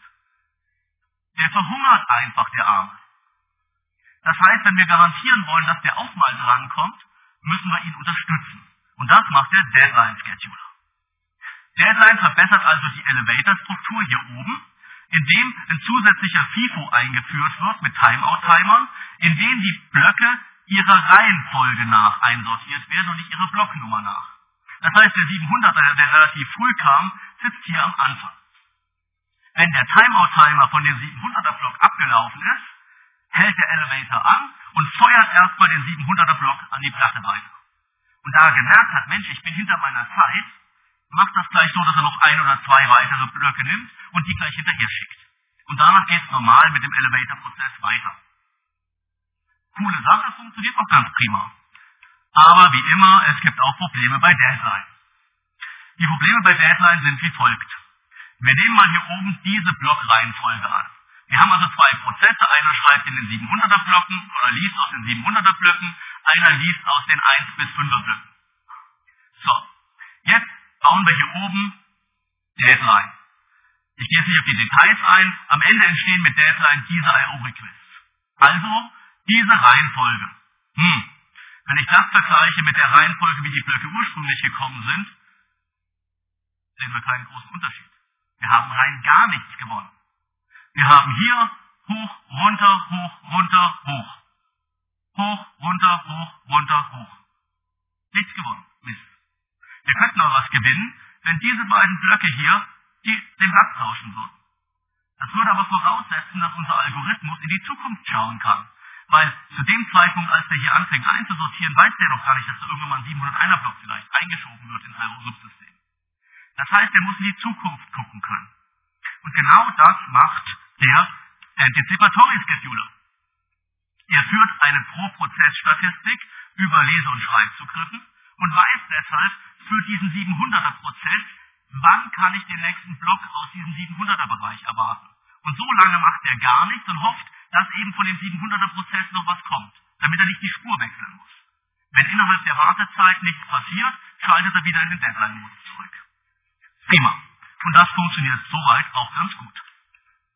Der verhungert einfach, der Arme. Das heißt, wenn wir garantieren wollen, dass der auch mal drankommt, müssen wir ihn unterstützen. Und das macht der Deadline Scheduler. Deadline verbessert also die Elevator-Struktur hier oben, indem ein zusätzlicher FIFO eingeführt wird mit Timeout-Timern, in denen die Blöcke ihrer Reihenfolge nach einsortiert werden und nicht ihrer Blocknummer nach. Das heißt, der siebenhunderter, der relativ früh kam, sitzt hier am Anfang. Wenn der Timeout-Timer von dem siebenhunderter Block abgelaufen ist, hält der Elevator an und feuert erstmal den siebenhunderter Block an die Platte weiter. Und da er gemerkt hat, Mensch, ich bin hinter meiner Zeit, macht das gleich so, dass er noch ein oder zwei weitere Blöcke nimmt und die gleich hinterher schickt. Und danach geht es normal mit dem Elevator-Prozess weiter. Coole Sache, funktioniert auch ganz prima. Aber wie immer, es gibt auch Probleme bei Deadline. Die Probleme bei Deadline sind wie folgt. Wir nehmen mal hier oben diese Blockreihenfolge an. Wir haben also zwei Prozesse, einer schreibt in den siebenhunderter Blöcken oder liest aus den siebenhunderter Blöcken, einer liest aus den eins bis fünfer Blöcken. So, jetzt bauen wir hier oben Deadline. Ich gehe jetzt nicht auf die Details ein, am Ende entstehen mit Deadline diese I O-Requests. Also diese Reihenfolge. Hm. Wenn ich das vergleiche mit der Reihenfolge, wie die Blöcke ursprünglich gekommen sind, sehen wir keinen großen Unterschied. Wir haben rein gar nichts gewonnen. Wir haben hier hoch, runter, hoch, runter, hoch. Hoch, runter, hoch, runter, hoch. Nichts gewonnen. Mist. Wir könnten aber was gewinnen, wenn diese beiden Blöcke hier die, den Platz tauschen würden. Das würde aber voraussetzen, dass unser Algorithmus in die Zukunft schauen kann. Weil zu dem Zeitpunkt, als der hier anfängt einzusortieren, weiß der noch gar nicht, dass da irgendwann mal ein siebenhunderteiner Block vielleicht eingeschoben wird in ein Subsystem. Das heißt, er muss in die Zukunft gucken können. Und genau das macht der Anticipatory Scheduler. Er führt eine Pro-Prozess-Statistik über Lese- und Schreibzugriffen und weiß deshalb für diesen siebenhunderter Prozess, wann kann ich den nächsten Block aus diesem siebenhunderter Bereich erwarten. Und so lange macht er gar nichts und hofft, dass eben von dem siebenhunderter Prozess noch was kommt, damit er nicht die Spur wechseln muss. Wenn innerhalb der Wartezeit nichts passiert, schaltet er wieder in den Deadline-Modus zurück. Prima. Und das funktioniert soweit auch ganz gut.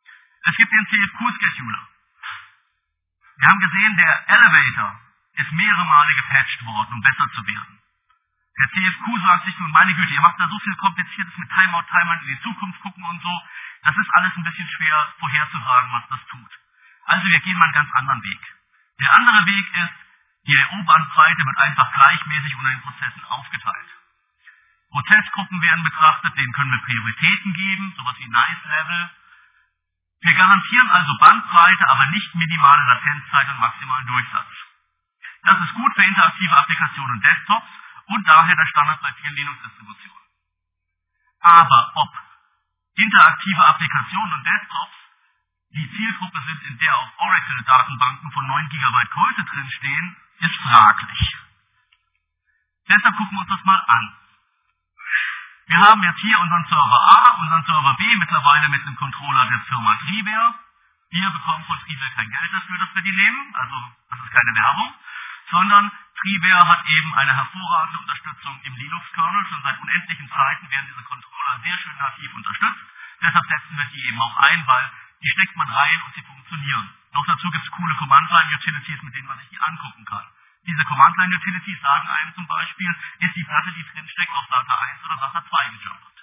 Es gibt den C F Q-Scheduler. Wir haben gesehen, der Elevator ist mehrere Male gepatcht worden, um besser zu werden. Der C F Q sagt sich nun, meine Güte, ihr macht da so viel Kompliziertes mit Timeout, Timeout in die Zukunft gucken und so. Das ist alles ein bisschen schwer vorherzusagen, was das tut. Also wir gehen mal einen ganz anderen Weg. Der andere Weg ist, die I O-Bandbreite wird einfach gleichmäßig unter den Prozessen aufgeteilt. Prozessgruppen werden betrachtet, denen können wir Prioritäten geben, sowas wie Nice Level. Wir garantieren also Bandbreite, aber nicht minimale Latenzzeit und maximalen Durchsatz. Das ist gut für interaktive Applikationen und Desktops und daher der Standard bei vielen Linux-Distributionen. Aber ob interaktive Applikationen und Desktops die Zielgruppe sind, in der auch Oracle-Datenbanken von neun Gigabyte Größe drinstehen, ist fraglich. Deshalb gucken wir uns das mal an. Wir haben jetzt hier unseren Server A, unseren Server B, mittlerweile mit einem Controller der Firma Triware. Wir bekommen von Triware kein Geld dafür, dass wir die nehmen, also das ist keine Werbung, sondern Triware hat eben eine hervorragende Unterstützung im Linux-Kernel. Schon seit unendlichen Zeiten werden diese Controller sehr schön nativ unterstützt. Deshalb setzen wir die eben auch ein, weil die steckt man rein und sie funktionieren. Noch dazu gibt es coole Command-Line-Utilities, mit denen man sich die angucken kann. Diese Command-Line-Utilities sagen einem zum Beispiel, ist die Platte, die drin steckt, auf SATA eins oder SATA zwei gejumpt.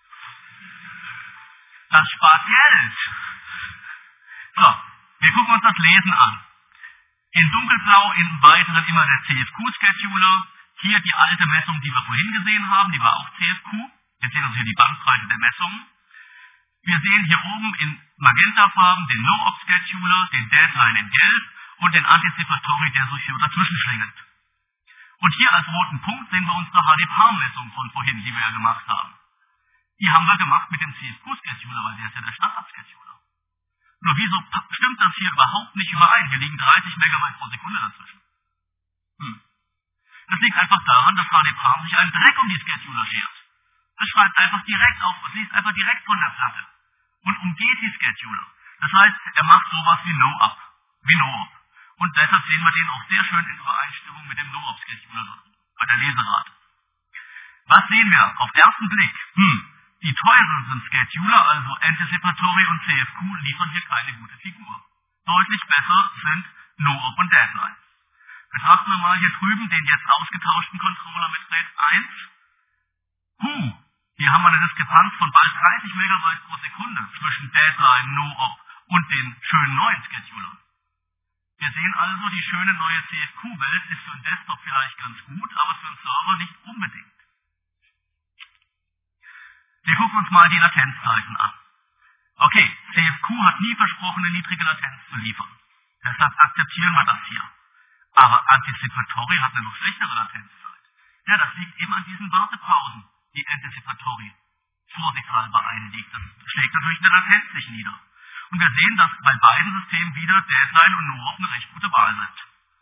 Das spart Geld. So, wir gucken uns das Lesen an. In dunkelblau in weiteren immer der C F Q-Scheduler. Hier die alte Messung, die wir vorhin gesehen haben, die war auch C F Q. Wir sehen also hier die Bandbreite der Messungen. Wir sehen hier oben in Magentafarben den No-Op-Scheduler, den Deadline in Gelb und den Anticipatory, der sich hier dazwischen schlängelt. Und hier als roten Punkt sehen wir unsere H D P-Messung von vorhin, die wir ja gemacht haben. Die haben wir gemacht mit dem C F Q-Scheduler, weil der ist ja der Standard-Scheduler. Nur wieso stimmt das hier überhaupt nicht überein? Hier liegen dreißig Megabyte pro Sekunde dazwischen. Hm. Das liegt einfach daran, dass H D P sich einen Dreck um die Scheduler schert. Es schreibt einfach direkt auf, es liest einfach direkt von der Platte und umgeht die Scheduler. Das heißt, er macht sowas wie No-Up, wie No-Op. Und deshalb sehen wir den auch sehr schön in Übereinstimmung mit dem No-Op-Scheduler bei der Leserate. Was sehen wir auf den ersten Blick? Hm, die teureren Scheduler, also Anticipatory und C F Q, liefern hier keine gute Figur. Deutlich besser sind No-Op und Deadline. Betrachten wir mal hier drüben den jetzt ausgetauschten Controller mit RAID eins. Huh, hier haben wir eine Diskrepanz von bald dreißig Megabyte pro Sekunde zwischen Deadline, No-Op und den schönen neuen Schedulern. Wir sehen also, die schöne neue C F Q-Welt ist für einen Desktop vielleicht ganz gut, aber für einen Server nicht unbedingt. Wir gucken uns mal die Latenzzeiten an. Okay, C F Q hat nie versprochen, eine niedrige Latenz zu liefern. Deshalb akzeptieren wir das hier. Aber Anticipatory hat eine noch schlechtere Latenzzeit. Ja, das liegt eben an diesen Wartepausen, die Anticipatory vorsichtshalber einlegt. Das schlägt natürlich eine Latenz sich nieder. Und wir sehen, dass bei beiden Systemen wieder Deadline und No-Op eine recht gute Wahl sind.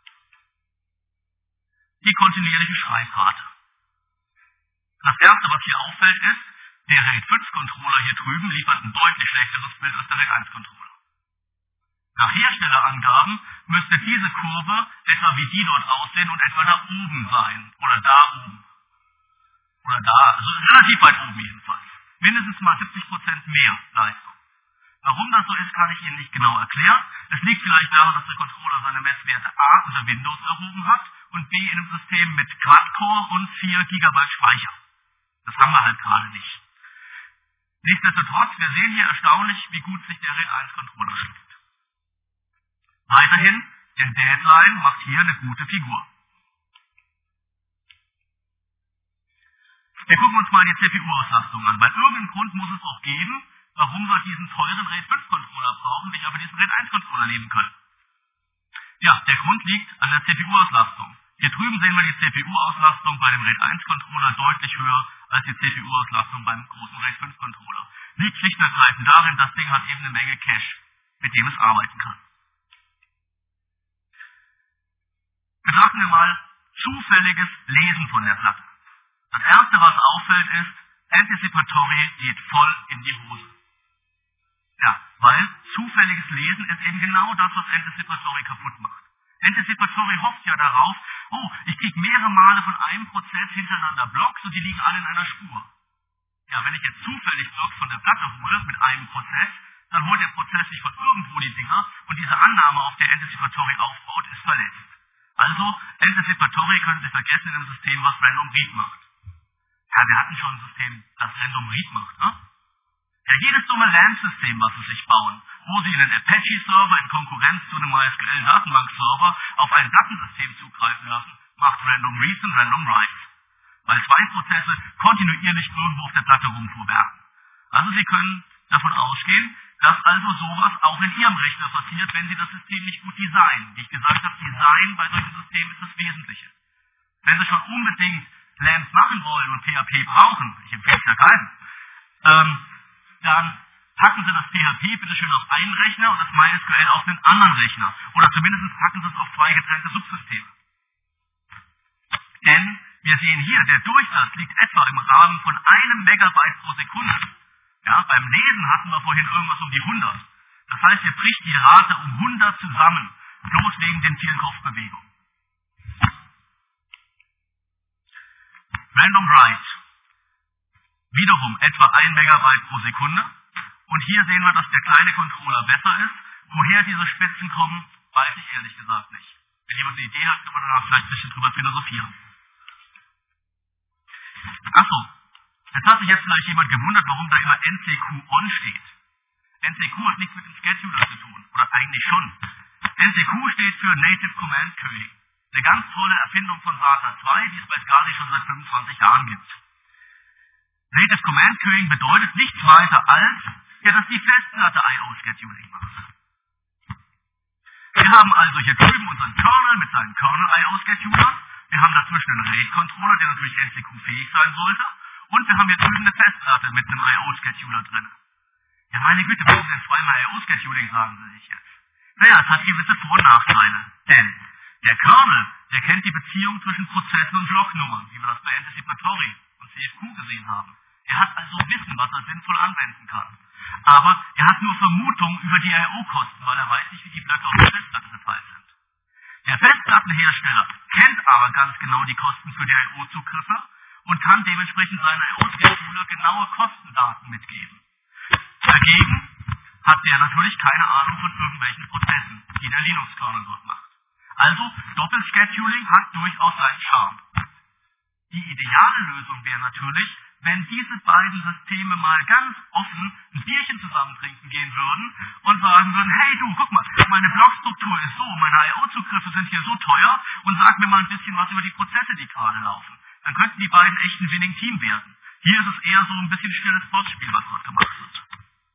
Die kontinuierliche Schreibrate. Das erste, was hier auffällt, ist, der RAID fünf Controller hier drüben liefert ein deutlich schlechteres Bild als der RAID eins Controller. Nach Herstellerangaben müsste diese Kurve etwa wie die dort aussehen und etwa da oben sein. Oder da oben. Oder da, also relativ weit oben jedenfalls. Mindestens mal siebzig Prozent mehr Leistung. Warum das so ist, kann ich Ihnen nicht genau erklären. Es liegt vielleicht daran, dass der Controller seine Messwerte A unter Windows erhoben hat und B in einem System mit Quad-Core und vier Gigabyte Speicher. Das haben wir halt gerade nicht. Nichtsdestotrotz, wir sehen hier erstaunlich, wie gut sich der RAID eins Controller schlägt. Weiterhin, der Deadline macht hier eine gute Figur. Wir gucken uns mal die C P U-Auslastung an, weil irgendeinen Grund muss es auch geben, warum wir diesen teuren RAID fünf Controller brauchen, nicht aber diesen RAID eins Controller nehmen können. Ja, der Grund liegt an der C P U-Auslastung. Hier drüben sehen wir die C P U-Auslastung bei dem RAID eins Controller deutlich höher als die C P U-Auslastung beim großen RAID fünf Controller. Liegt schlicht und ergreifend darin, das Ding hat eben eine Menge Cache, mit dem es arbeiten kann. Betrachten wir mal zufälliges Lesen von der Platte. Das erste, was auffällt, ist, Anticipatory geht voll in die Hose. Ja, weil zufälliges Lesen ist eben genau das, was Anticipatory kaputt macht. Anticipatory hofft ja darauf, oh, ich kriege mehrere Male von einem Prozess hintereinander Blocks und die liegen alle in einer Spur. Ja, wenn ich jetzt zufällig Blocks von der Platte hole mit einem Prozess, dann holt der Prozess sich von irgendwo die Dinger und diese Annahme, auf der Anticipatory aufbaut, ist verletzt. Also, Anticipatory können Sie vergessen in einem System, was Random Read macht. Ja, wir hatten schon ein System, das Random Read macht, ne? Ja, jedes dumme LAMP-System, was Sie sich bauen, wo Sie einen Apache-Server in Konkurrenz zu einem MySQL-Datenbank-Server auf ein Dattensystem zugreifen lassen, macht Random Reads und Random Writes. Weil zwei Prozesse kontinuierlich irgendwo auf der Platte rumfuhrwerken. Also Sie können davon ausgehen, dass also sowas auch in Ihrem Rechner passiert, wenn Sie das System nicht gut designen. Wie ich gesagt habe, Design bei solchen Systemen ist das Wesentliche. Wenn Sie schon unbedingt LAMPs machen wollen und P H P brauchen, ich empfehle es ja keinem, ähm, dann packen Sie das P H P bitte schön auf einen Rechner und das MySQL auf einen anderen Rechner. Oder zumindest packen Sie es auf zwei getrennte Subsysteme. Denn wir sehen hier, der Durchsatz liegt etwa im Rahmen von einem Megabyte pro Sekunde. Ja, beim Lesen hatten wir vorhin irgendwas um die hundert. Das heißt, hier bricht die Rate um hundert zusammen, bloß wegen den vielen Kopfbewegungen. Random Write. Wiederum etwa ein Megabyte pro Sekunde. Und hier sehen wir, dass der kleine Controller besser ist. Woher diese Spitzen kommen, weiß ich ehrlich gesagt nicht. Wenn jemand eine Idee hat, kann man danach vielleicht ein bisschen drüber philosophieren. Achso, jetzt hat sich jetzt vielleicht jemand gewundert, warum da immer N C Q on steht. N C Q hat nichts mit dem Scheduler zu tun, oder eigentlich schon. N C Q steht für Native Command Queuing. Eine ganz tolle Erfindung von SATA zwei, die es bei SCSI schon seit fünfundzwanzig Jahren gibt. Native Command Queuing bedeutet nichts weiter als, ja, dass die Festplatte I O-Scheduling macht. Wir haben also hier drüben unseren Kernel mit seinen Kernel-I O-Schedulern. Wir haben dazwischen einen RAID-Controller, der natürlich N C Q-fähig sein sollte. Und wir haben hier drüben eine Festplatte mit einem I O-Scheduler drin. Ja, meine Güte, warum denn zweimal I O-Scheduling, sagen Sie sich jetzt? Naja, es hat gewisse Vor- und Nachteile. Denn der Kernel, der kennt die Beziehung zwischen Prozessen und Blocknummern, wie wir das bei Anticipatory und C F Q gesehen haben. Er hat also Wissen, was er sinnvoll anwenden kann. Aber er hat nur Vermutungen über die I O-Kosten, weil er weiß nicht, wie die Blöcke auf der Festplatte verteilt sind. Der Festplattenhersteller kennt aber ganz genau die Kosten für die I O-Zugriffe und kann dementsprechend seinen I O-Scheduler genaue Kostendaten mitgeben. Dagegen hat der natürlich keine Ahnung von irgendwelchen Prozessen, die der Linux-Kernel dort macht. Also, Doppelscheduling hat durchaus seinen Charme. Die ideale Lösung wäre natürlich, wenn diese beiden Systeme mal ganz offen ein Bierchen zusammen trinken gehen würden und sagen würden, hey du, guck mal, meine Blockstruktur ist so, meine I O-Zugriffe sind hier so teuer und sag mir mal ein bisschen was über die Prozesse, die gerade laufen. Dann könnten die beiden echt ein Winning-Team werden. Hier ist es eher so ein bisschen stilles Postspiel, was dort gemacht wird.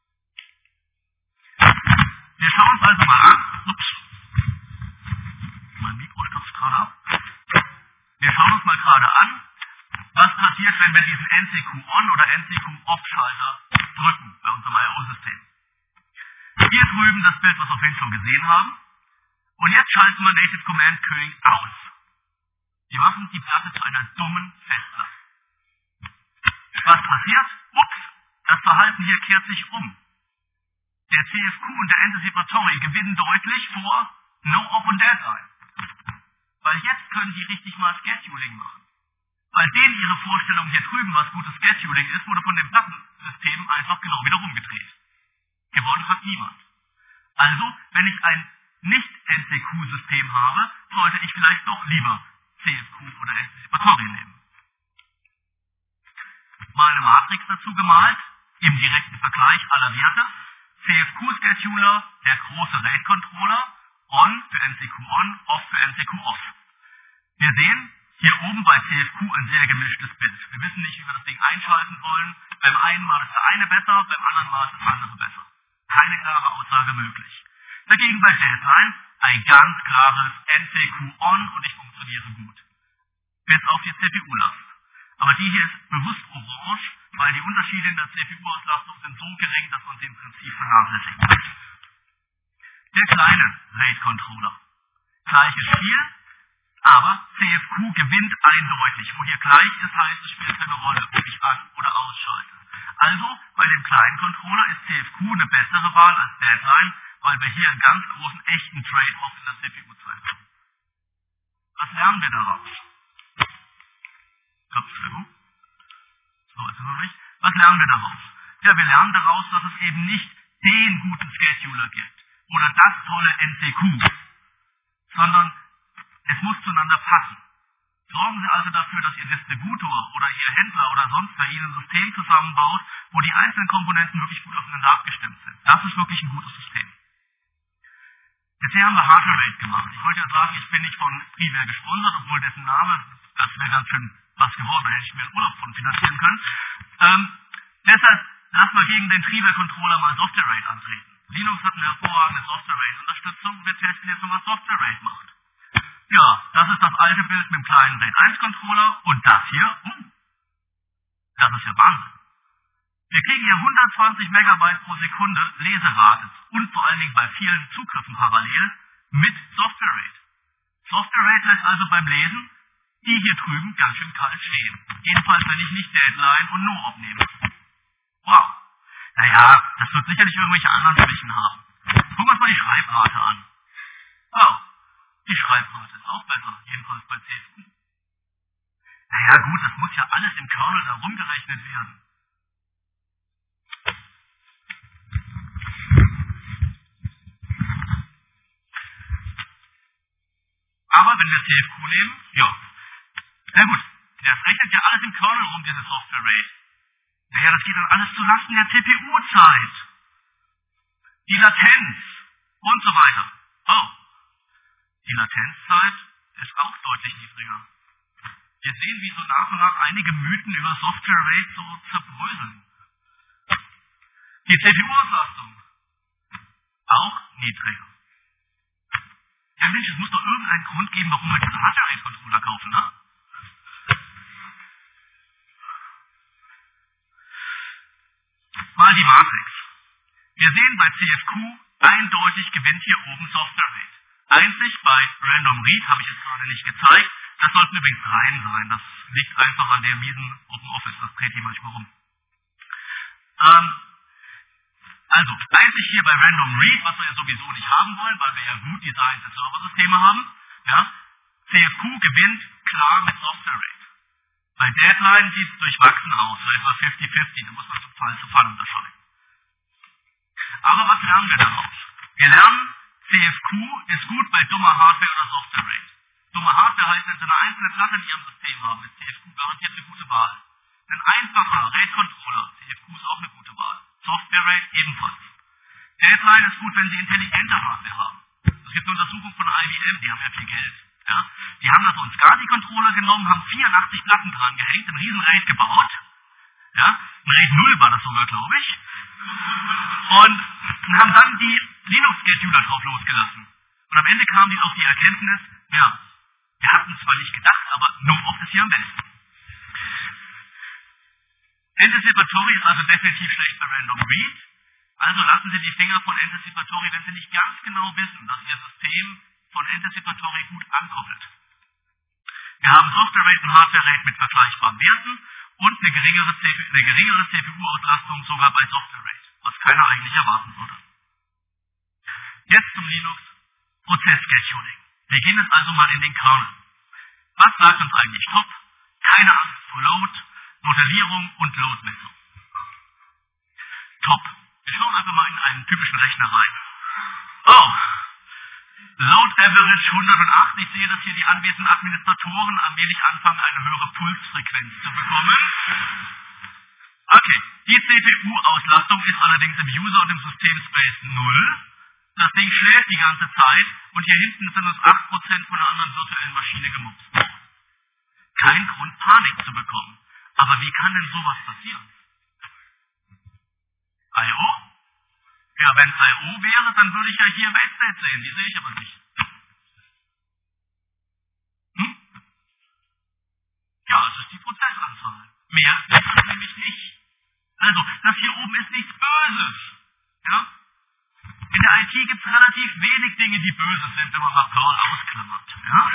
Wir schauen uns also mal an. Ups. Mein Mikro stürzt gerade ab. Wir schauen uns mal gerade an, was passiert, wenn wir diesen N C Q-On oder N C Q-Off-Schalter drücken bei unserem I O-System. Hier drüben das Bild, was wir vorhin schon gesehen haben. Und jetzt schalten wir Native Command Queuing aus. Wir machen die Platte zu einer dummen Festplatte. Was passiert? Ups, das Verhalten hier kehrt sich um. Der C F Q und der Anticipatory gewinnen deutlich vor No-Op und Deadline. Weil jetzt können die richtig mal Scheduling machen. Weil denen ihre Vorstellung hier drüben, was gutes Scheduling ist, wurde von dem Plattensystem einfach genau wieder rumgedreht. Gewonnen hat niemand. Also, wenn ich ein Nicht-N C Q-System habe, sollte ich vielleicht doch lieber C F Q oder Anticipatory nehmen. Mal eine Matrix dazu gemalt, im direkten Vergleich aller Werte. C F Q-Scheduler, der große RAID-Controller, On für N C Q-On, Off für N C Q-Off. Wir sehen hier oben bei C F Q ein sehr gemischtes Bild. Wir wissen nicht, wie wir das Ding einschalten wollen. Beim einen Mal ist der eine besser, beim anderen Mal ist das andere besser. Keine klare Aussage möglich. Dagegen bei Deadline ein ganz klares N C Q-On und ich funktioniere gut. Bis auf die C P U-Last. Aber die hier ist bewusst orange, weil die Unterschiede in der C P U-Auslastung sind so gering, dass man sie im Prinzip vernachlässigen kann. Der kleine RAID-Controller. Gleiches Spiel, aber C F Q gewinnt eindeutig. Wo hier gleich ist, heißt es spielt keine Rolle, ob ich an- oder ausschalte. Also, bei dem kleinen Controller ist C F Q eine bessere Wahl als Deadline, weil wir hier einen ganz großen, echten Trade-off in der C P U-Zeit haben. Was lernen wir daraus? Entschuldigung. So, jetzt sind wir nicht. Was lernen wir daraus? Ja, wir lernen daraus, dass es eben nicht den guten Scheduler gibt oder das tolle N C Q, sondern es muss zueinander passen. Sorgen Sie also dafür, dass Ihr Distributor oder Ihr Händler oder sonst wer Ihnen ein System zusammenbaut, wo die einzelnen Komponenten wirklich gut aufeinander abgestimmt sind. Das ist wirklich ein gutes System. Bisher haben wir Hardware Rate gemacht. Ich wollte ja sagen, ich bin nicht von Freeware gesponsert, obwohl dessen Name, das wäre ganz schön was geworden, da hätte ich mir einen Urlaub von finanzieren können. Ähm, deshalb lass mal gegen den Freeware-Controller mal Software Rate antreten. Linux hat eine hervorragende Software Rate-Unterstützung. Wir testen jetzt nochmal Software Rate macht. Ja, das ist das alte Bild mit dem kleinen RAID eins Controller und das hier, hm, das ist ja Wahnsinn. Wir kriegen hier hundertzwanzig Megabyte pro Sekunde Leserate und vor allen Dingen bei vielen Zugriffen parallel mit Software Rate. Software Rate lässt also beim Lesen die hier drüben ganz schön kalt stehen. Jedenfalls, wenn ich nicht Deadline und No abnehme. Wow. Naja, das wird sicherlich irgendwelche anderen Schwächen haben. Gucken wir uns mal die Schreibrate an. Oh, die Schreibrate ist auch besser, jedenfalls bei C S U. Naja gut, das muss ja alles im Kernel da rumgerechnet werden. Aber wenn wir C F Q nehmen, ja. Na gut, das rechnet ja alles im Kernel rum, diese Software Rate. Naja, das geht dann alles zulasten der C P U-Zeit. Die Latenz und so weiter. Oh, die Latenzzeit ist auch deutlich niedriger. Wir sehen, wie so nach und nach einige Mythen über Software Rate so zerbröseln. Die C P U-Auslastung auch niedriger. Ja Mensch, es muss doch irgendeinen Grund geben, warum wir diesen Hardware Rate Controller kaufen, ne? Mal die Matrix. Wir sehen bei C F Q, eindeutig gewinnt hier oben Software Rate. Einzig bei Random Read, habe ich jetzt gerade nicht gezeigt, das sollten übrigens rein sein. Das liegt einfach an der miesen Open Office, das dreht hier manchmal rum. Ähm, also, einzig hier bei Random Read, was wir ja sowieso nicht haben wollen, weil wir ja gut designte Serversysteme haben, ja, C F Q gewinnt klar mit Software Rate. Bei Deadline sieht es durchwachsen aus, so etwa fünfzig fünfzig, da muss man von Fall zu Fall unterscheiden. Aber was lernen wir daraus? Wir lernen, C F Q ist gut bei dummer Hardware oder Software Rate. Dumme Hardware heißt, wenn Sie eine einzelne Platte in Ihrem System haben, ist C F Q garantiert eine gute Wahl. Ein einfacher RAID-Controller, C F Q ist auch eine gute Wahl. Software Rate ebenfalls. Deadline ist gut, wenn Sie intelligente Hardware haben. Es gibt eine Untersuchung von I B M, die haben ja viel Geld. Ja. Die haben also einen SCSI-Controller genommen, haben vierundachtzig Platten dran gehängt, einen riesen RAID gebaut. Ja. Ein RAID null war das sogar, glaube ich. Und haben dann die Linux-Scheduler drauf losgelassen. Und am Ende kamen die auf die Erkenntnis, ja, wir hatten zwar nicht gedacht, aber No-Off ist hier am besten. Anticipatory ist also definitiv schlecht bei Random Read. Also lassen Sie die Finger von Anticipatory, wenn Sie nicht ganz genau wissen, dass Ihr System von Anticipatory gut ankoppelt. Wir haben Software Rate und Hardware Rate mit vergleichbaren Werten und eine geringere, eine geringere C P U-Auslastung sogar bei Software Rate, was keiner eigentlich erwarten würde. Jetzt zum Linux Prozess-Scheduling. Wir gehen jetzt also mal in den Kernel. Was sagt uns eigentlich top? Keine Angst vor Load, Modellierung und Load-Messung. Top. Wir schauen einfach mal in einen typischen Rechner rein. Oh! Load Average hundertacht. Ich sehe, dass hier die anwesenden Administratoren allmählich anfangen, eine höhere Pulsfrequenz zu bekommen. Okay, die C P U-Auslastung ist allerdings im User und im Systemspace null. Das Ding schläft die ganze Zeit und hier hinten sind uns acht Prozent von einer anderen virtuellen Maschine gemobst. Kein Grund, Panik zu bekommen. Aber wie kann denn sowas passieren? I O? Ja, wenn I O wäre, dann würde ich ja hier Wait-State sehen. Die sehe ich aber nicht. Hm? Ja, es ist die Prozessanzahl. Mehr ist es nämlich nicht. Also, das hier oben ist nichts Böses. Ja? In der I T gibt es relativ wenig Dinge, die böse sind, wenn man mal Perl ausklammert. Ja?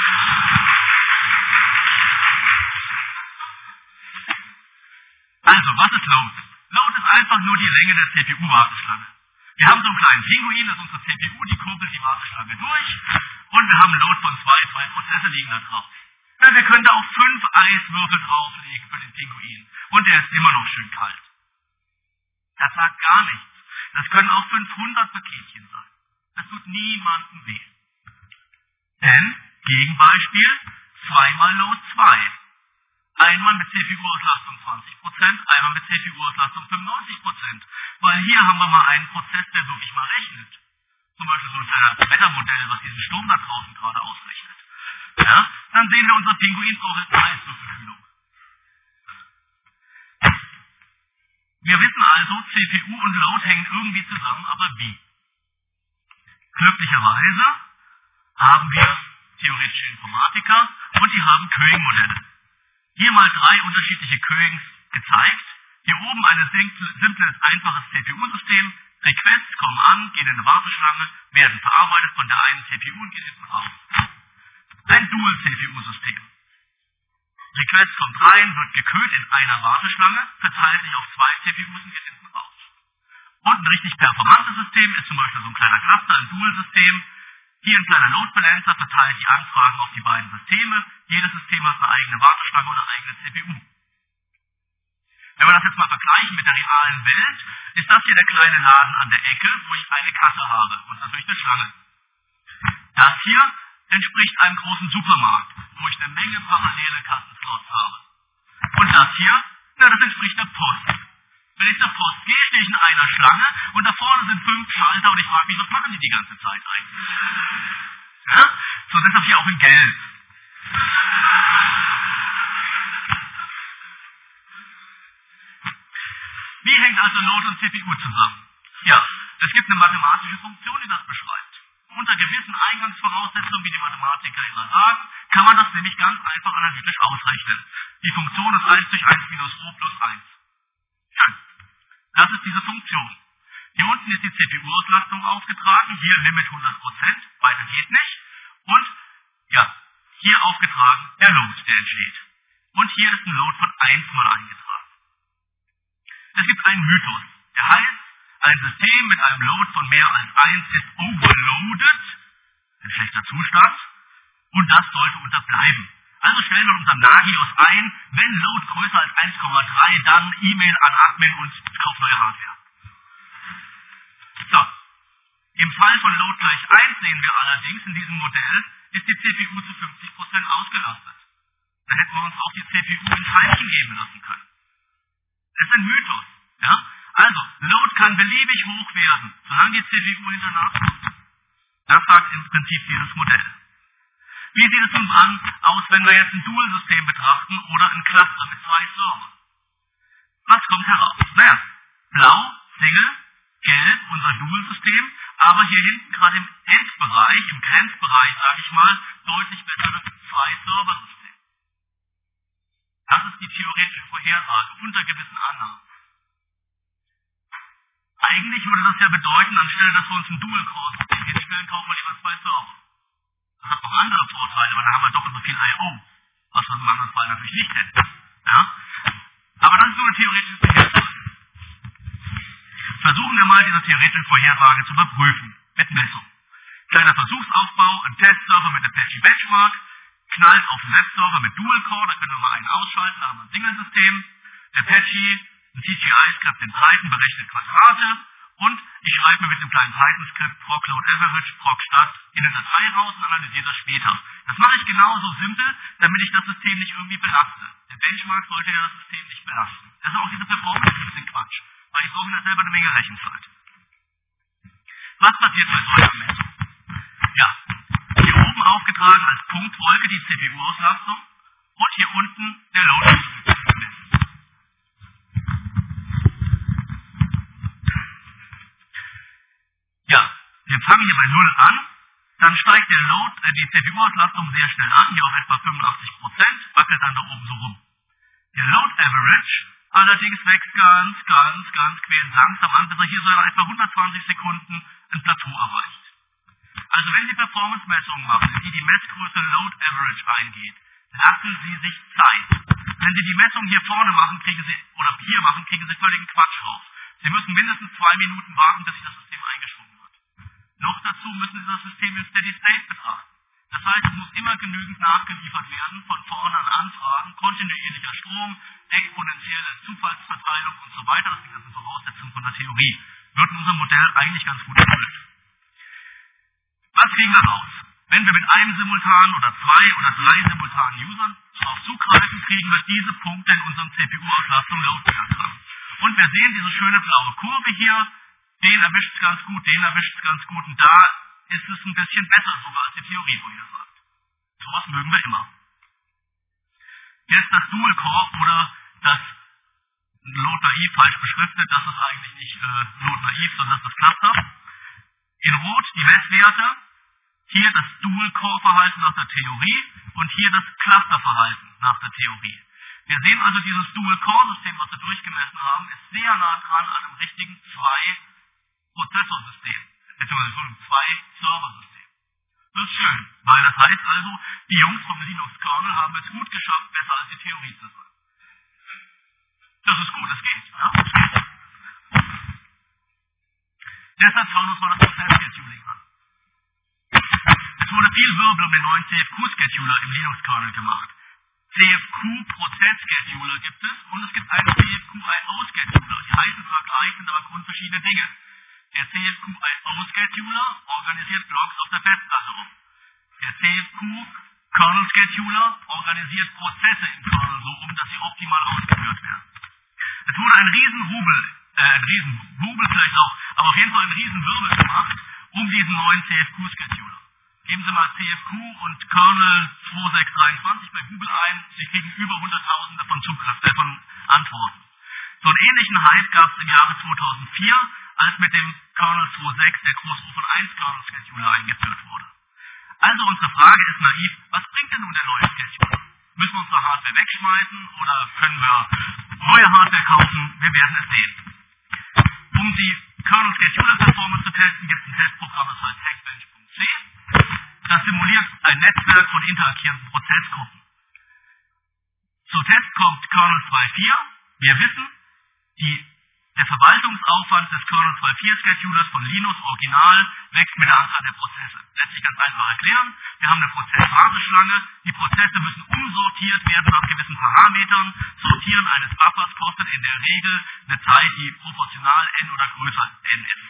Also, was ist Load? Load ist einfach nur die Länge der C P U-Warteschlange. Wir haben so einen kleinen Pinguin, das ist unsere C P U, die kurbelt die Warteschlange durch. Und wir haben einen Load von zwei, zwei Prozesse liegen da drauf. Ja, wir können da auch fünf Eiswürfel drauflegen für den Pinguin. Und der ist immer noch schön kalt. Das sagt gar nichts. Das können auch fünfhundert Paketchen sein. Das tut niemandem weh. Denn, Gegenbeispiel, zwei mal Load zwei. Einmal mit C P U-Auslastung zwanzig Prozent, einmal mit C P U-Auslastung fünfundneunzig Prozent. Weil hier haben wir mal einen Prozess, der wirklich mal rechnet. Zum Beispiel so ein kleiner Wettermodell, was diesen Sturm da draußen gerade ausrechnet. Ja? Dann sehen wir, unser Pinguin braucht jetzt eine Kühlung. Wir wissen also, C P U und Load hängen irgendwie zusammen, aber wie? Glücklicherweise haben wir theoretische Informatiker und die haben Queuing-Modelle. Hier mal drei unterschiedliche Queuings gezeigt. Hier oben ein simples, einfaches C P U-System. Requests kommen an, gehen in eine Warteschlange, werden verarbeitet von der einen C P U und gehen hinten raus. Ein Dual-C P U-System. Request kommt rein, wird gekühlt in einer Warteschlange, verteilt sich auf zwei C P Us und geht hinten raus. Und ein richtig performantes System ist zum Beispiel so ein kleiner Cluster, ein Dual-System. Hier ein kleiner Load Balancer verteilt die Anfragen auf die beiden Systeme. Jedes System hat eine eigene Warteschlange und eine eigene C P U. Wenn wir das jetzt mal vergleichen mit der realen Welt, ist das hier der kleine Laden an der Ecke, wo ich eine Kasse habe und natürlich eine Schlange. Das hier entspricht einem großen Supermarkt, wo ich eine Menge parallele Kassenslots habe. Und das hier, na, das entspricht der Post. Wenn ich zur Post gehe, stehe ich in einer Schlange und da vorne sind fünf Schalter und ich frage mich, was machen die die ganze Zeit eigentlich? Ja? So sind das hier auch in Gelb. Wie hängt also Load und C P U zusammen? Ja, es gibt eine mathematische Funktion, die das beschreibt. Unter gewissen Eingangsvoraussetzungen, wie die Mathematiker immer sagen, kann man das nämlich ganz einfach analytisch ausrechnen. Die Funktion ist eins durch eins minus Rho plus eins. Schön. Das ist diese Funktion. Hier unten ist die C P U-Auslastung aufgetragen, hier Limit hundert Prozent, weiter geht nicht. Und, ja, hier aufgetragen der Load, der entsteht. Und hier ist ein Load von eins mal eingetragen. Es gibt einen Mythos, der heißt, ein System mit einem Load von mehr als eins ist overloaded, ein schlechter Zustand, und das sollte unterbleiben. Also stellen wir unser Nagios ein, wenn Load größer als eins Komma drei, dann E-Mail an Admin und kauf neue Hardware. So, im Fall von Load gleich eins sehen wir allerdings, in diesem Modell ist die C P U zu fünfzig Prozent ausgelastet. Da hätten wir uns auch die C P U ins Heimchen geben lassen können. Das ist ein Mythos. Ja? Also, Load kann beliebig hoch werden, solange die C P U hinter nachkommt. Das sagt im Prinzip dieses Modell. Wie sieht es nun an aus, wenn wir jetzt ein Dual-System betrachten oder ein Cluster mit zwei Servern? Was kommt heraus? Naja, blau, Single, gelb, unser Dual-System, aber hier hinten gerade im Endbereich, im Grenzbereich, sage ich mal, deutlich besser das Zwei-Server-System. Das ist die theoretische Vorhersage unter gewissen Annahmen. Eigentlich würde das ja bedeuten, anstelle dass wir uns ein Dual-Core-System entwickeln, kaufen wir lieber zwei Server. Das hat noch andere Vorteile, weil dann haben wir doppelt so viel I O, was wir im anderen Fall natürlich nicht hätten. Ja? Aber das ist nur eine theoretische Vorhersage. Versuchen wir mal, diese theoretische Vorhersage zu überprüfen. Mit Messung. Kleiner Versuchsaufbau, ein Testserver mit Apache Benchmark, knallt auf den Webserver mit Dual-Core, da können wir mal einen ausschalten, da haben wir ein Single-System. Apache, ein C G I-Skript in Python berechnet Quadrate und ich schreibe mir mit einem kleinen Python-Skript proc load average, proc stat in eine Datei raus und analysiere das später. Das mache ich genauso simpel, damit ich das System nicht irgendwie belaste. Der Benchmark sollte ja das System nicht belasten. Das ist auch diese Performance ein bisschen Quatsch, weil ich brauche mir selber eine Menge Rechenzeit. Was passiert bei so einer Messung? Ja, hier oben aufgetragen als Punktwolke die C P U-Auslastung und hier unten der Load. Ja, wir fangen hier bei null an, dann steigt der Load, äh, die C P U-Auslastung sehr schnell an, hier auf etwa fünfundachtzig Prozent, wackelt dann da oben so rum. Der Load Average allerdings wächst ganz, ganz, ganz quälend langsam an, bis er hier so in etwa hundertzwanzig Sekunden ein Plateau erreicht. Also wenn Sie Performance-Messungen machen, in die die Messgröße Load Average eingeht, lassen Sie sich Zeit. Wenn Sie die Messung hier vorne machen, kriegen Sie, oder hier machen, kriegen Sie völligen Quatsch raus. Sie müssen mindestens zwei Minuten warten, bis sich das System eingeschwungen hat. Noch dazu müssen Sie das System im Steady State betrachten. Das heißt, es muss immer genügend nachgeliefert werden, von vorne an Anfragen, kontinuierlicher Strom, exponentielle Zufallsverteilung und so weiter. Das sind Voraussetzungen von der Theorie. wird in unserem Modell eigentlich ganz gut erfüllt. Was kriegen wir raus? Wenn wir mit einem simultanen oder zwei oder drei simultanen Usern darauf zugreifen, kriegen wir diese Punkte in unserem C P U-Auslastung Load-Diagramm. Und wir sehen diese schöne blaue Kurve hier, den erwischt es ganz gut, den erwischt es ganz gut, und da ist es ein bisschen besser sogar als die Theorie vorhersagt. Sowas mögen wir immer. Hier ist das Dual-Core oder das Load-Naiv falsch beschriftet, das ist eigentlich nicht äh, Load-Naiv, sondern das ist das Cluster. In Rot die Messwerte, hier das Dual-Core-Verhalten nach der Theorie und hier das Cluster-Verhalten nach der Theorie. Wir sehen also, dieses Dual-Core-System, was wir durchgemessen haben, ist sehr nah dran an einem richtigen Zwei-Prozessorsystem, beziehungsweise Zwei-Server-System. Das ist schön, weil das heißt also, die Jungs vom Linux-Kernel haben es gut geschafft, besser als die Theorie zu sein. Das ist gut, es geht. Ja? Deshalb schauen wir uns mal das Prozess-Scheduling an. Es wurde viel Wirbel um den neuen C F Q-Scheduler im Linux-Kernel gemacht. C F Q-Prozess-Scheduler gibt es und es gibt einen C F Q I O-Scheduler. Die heißen zwar gleich, sind aber grundverschiedene Dinge. Der C F Q I O-Scheduler organisiert Blocks auf der Festplatte um. Der C F Q-Kernel-Scheduler organisiert Prozesse im Kernel so um, dass sie optimal ausgeführt werden. Es wurde ein Riesenrubel, äh, ein Riesenrubel vielleicht auch, aber auf jeden Fall ein Riesenwirbel gemacht um diesen neuen C F Q-Scheduler. Geben Sie mal C F Q und Kernel zwei sechs drei zwei bei Google ein, Sie kriegen über Hunderttausende von, Zugriff, äh, von Antworten. So einen ähnlichen Hype gab es im Jahre zweitausendvier, als mit dem Kernel zwei Punkt sechs der Großofen eins Kernel Scheduler eingeführt wurde. Also unsere Frage ist naiv, was bringt denn nun der neue Scheduler? Müssen wir unsere Hardware wegschmeißen oder können wir neue Hardware kaufen? Wir werden es sehen. Um die Kernel Scheduler Performance zu testen, gibt es ein Testprogramm, das heißt Hackbench Punkt c. Das simuliert ein Netzwerk von interagierenden Prozessgruppen. Zu Test kommt Kernel zwei Punkt vier. Wir wissen, die, der Verwaltungsaufwand des Kernel zwei Punkt vier Schedulers von Linux Original wächst mit der Anzahl der Prozesse. Lässt sich ganz einfach erklären. Wir haben eine Prozesswarteschlange. Die Prozesse müssen umsortiert werden nach gewissen Parametern. Sortieren eines Buffers kostet in der Regel eine Zeit, die proportional n oder größer n ist.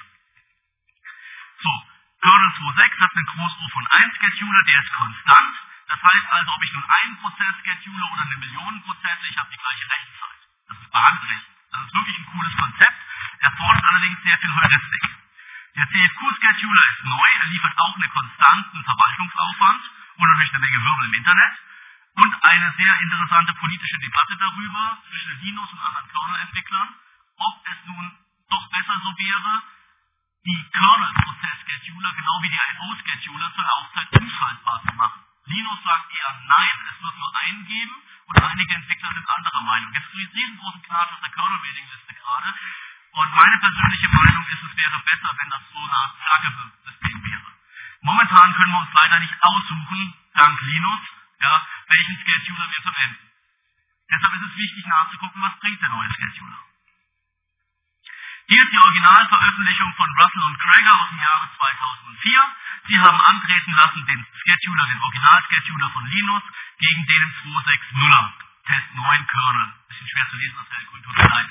So, Kernel zwei Punkt sechs hat einen Groß-O von eins Scheduler, der ist konstant. Das heißt also, ob ich nun einen Prozess schedule oder eine Million Prozesse, ich habe die gleiche Rechenzeit. Das ist bahnbrechend. Das ist wirklich ein cooles Konzept, erfordert allerdings sehr viel Heuristik. Der C F Q-Scheduler ist neu, er liefert auch einen konstanten Verwaltungsaufwand und natürlich eine Menge Wirbel im Internet und eine sehr interessante politische Debatte darüber zwischen Linux und anderen Kernel-Entwicklern, ob es nun doch besser so wäre, die Kernel-Prozess-Scheduler genau wie die I O-Scheduler zur Laufzeit umschaltbar zu machen. Linux sagt eher nein, es wird nur einen geben und einige Entwickler sind anderer Meinung. Jetzt gibt es einen riesengroßen Knatsch auf der Kernel-Mailing-Liste gerade und meine persönliche Meinung ist, es wäre besser, wenn das so eine Art Plugable-System wäre. Momentan können wir uns leider nicht aussuchen, dank Linux, ja, welchen Scheduler wir verwenden. Deshalb ist es wichtig nachzugucken, was bringt der neue Scheduler. Hier ist die Originalveröffentlichung von Russell und Crager aus dem Jahre zweitausendvier. Sie haben antreten lassen den Scheduler, den Original-Scheduler von Linux, gegen den im zwei Punkt sechs Nuller Test neun Kernel. Bisschen schwer zu lesen, das hellgrün tut mir leid.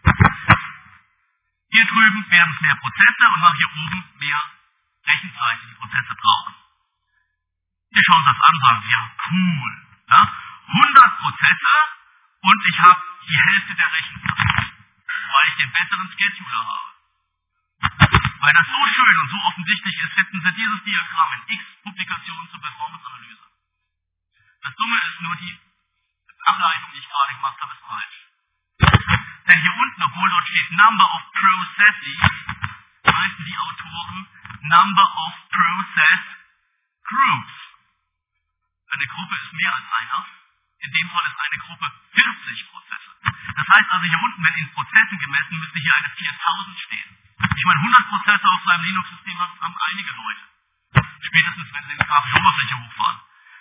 Hier drüben werden es mehr Prozesse und nach hier oben mehr Rechenzeit, die die Prozesse brauchen. Wir schauen uns das an und sagen, ja, cool. Ja? hundert Prozesse und ich habe die Hälfte der Rechenzeit, weil ich den besseren Scheduler habe. Weil das so schön und so offensichtlich ist, finden Sie dieses Diagramm in x Publikationen zur Performance-Analyse. Das Dumme ist nur, die Ableitung, die ich gerade gemacht habe, ist falsch. Denn hier unten, obwohl dort steht Number of Processes, heißen die Autoren Number of Process Groups. Eine Gruppe ist mehr als einer. In dem Fall ist eine Gruppe vierzig Prozesse. Das heißt also hier unten, wenn in Prozessen gemessen, müsste hier eine viertausend stehen. Ich meine, hundert Prozesse auf seinem Linux-System haben einige Leute. Spätestens, wenn sie die grafische Oberfläche hochfahren.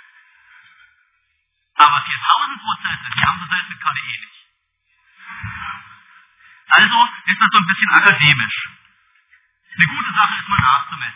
Aber viertausend Prozesse, die haben sie selbst mit K D E nicht. Also ist das so ein bisschen akademisch. Eine gute Sache ist mal nachzumessen.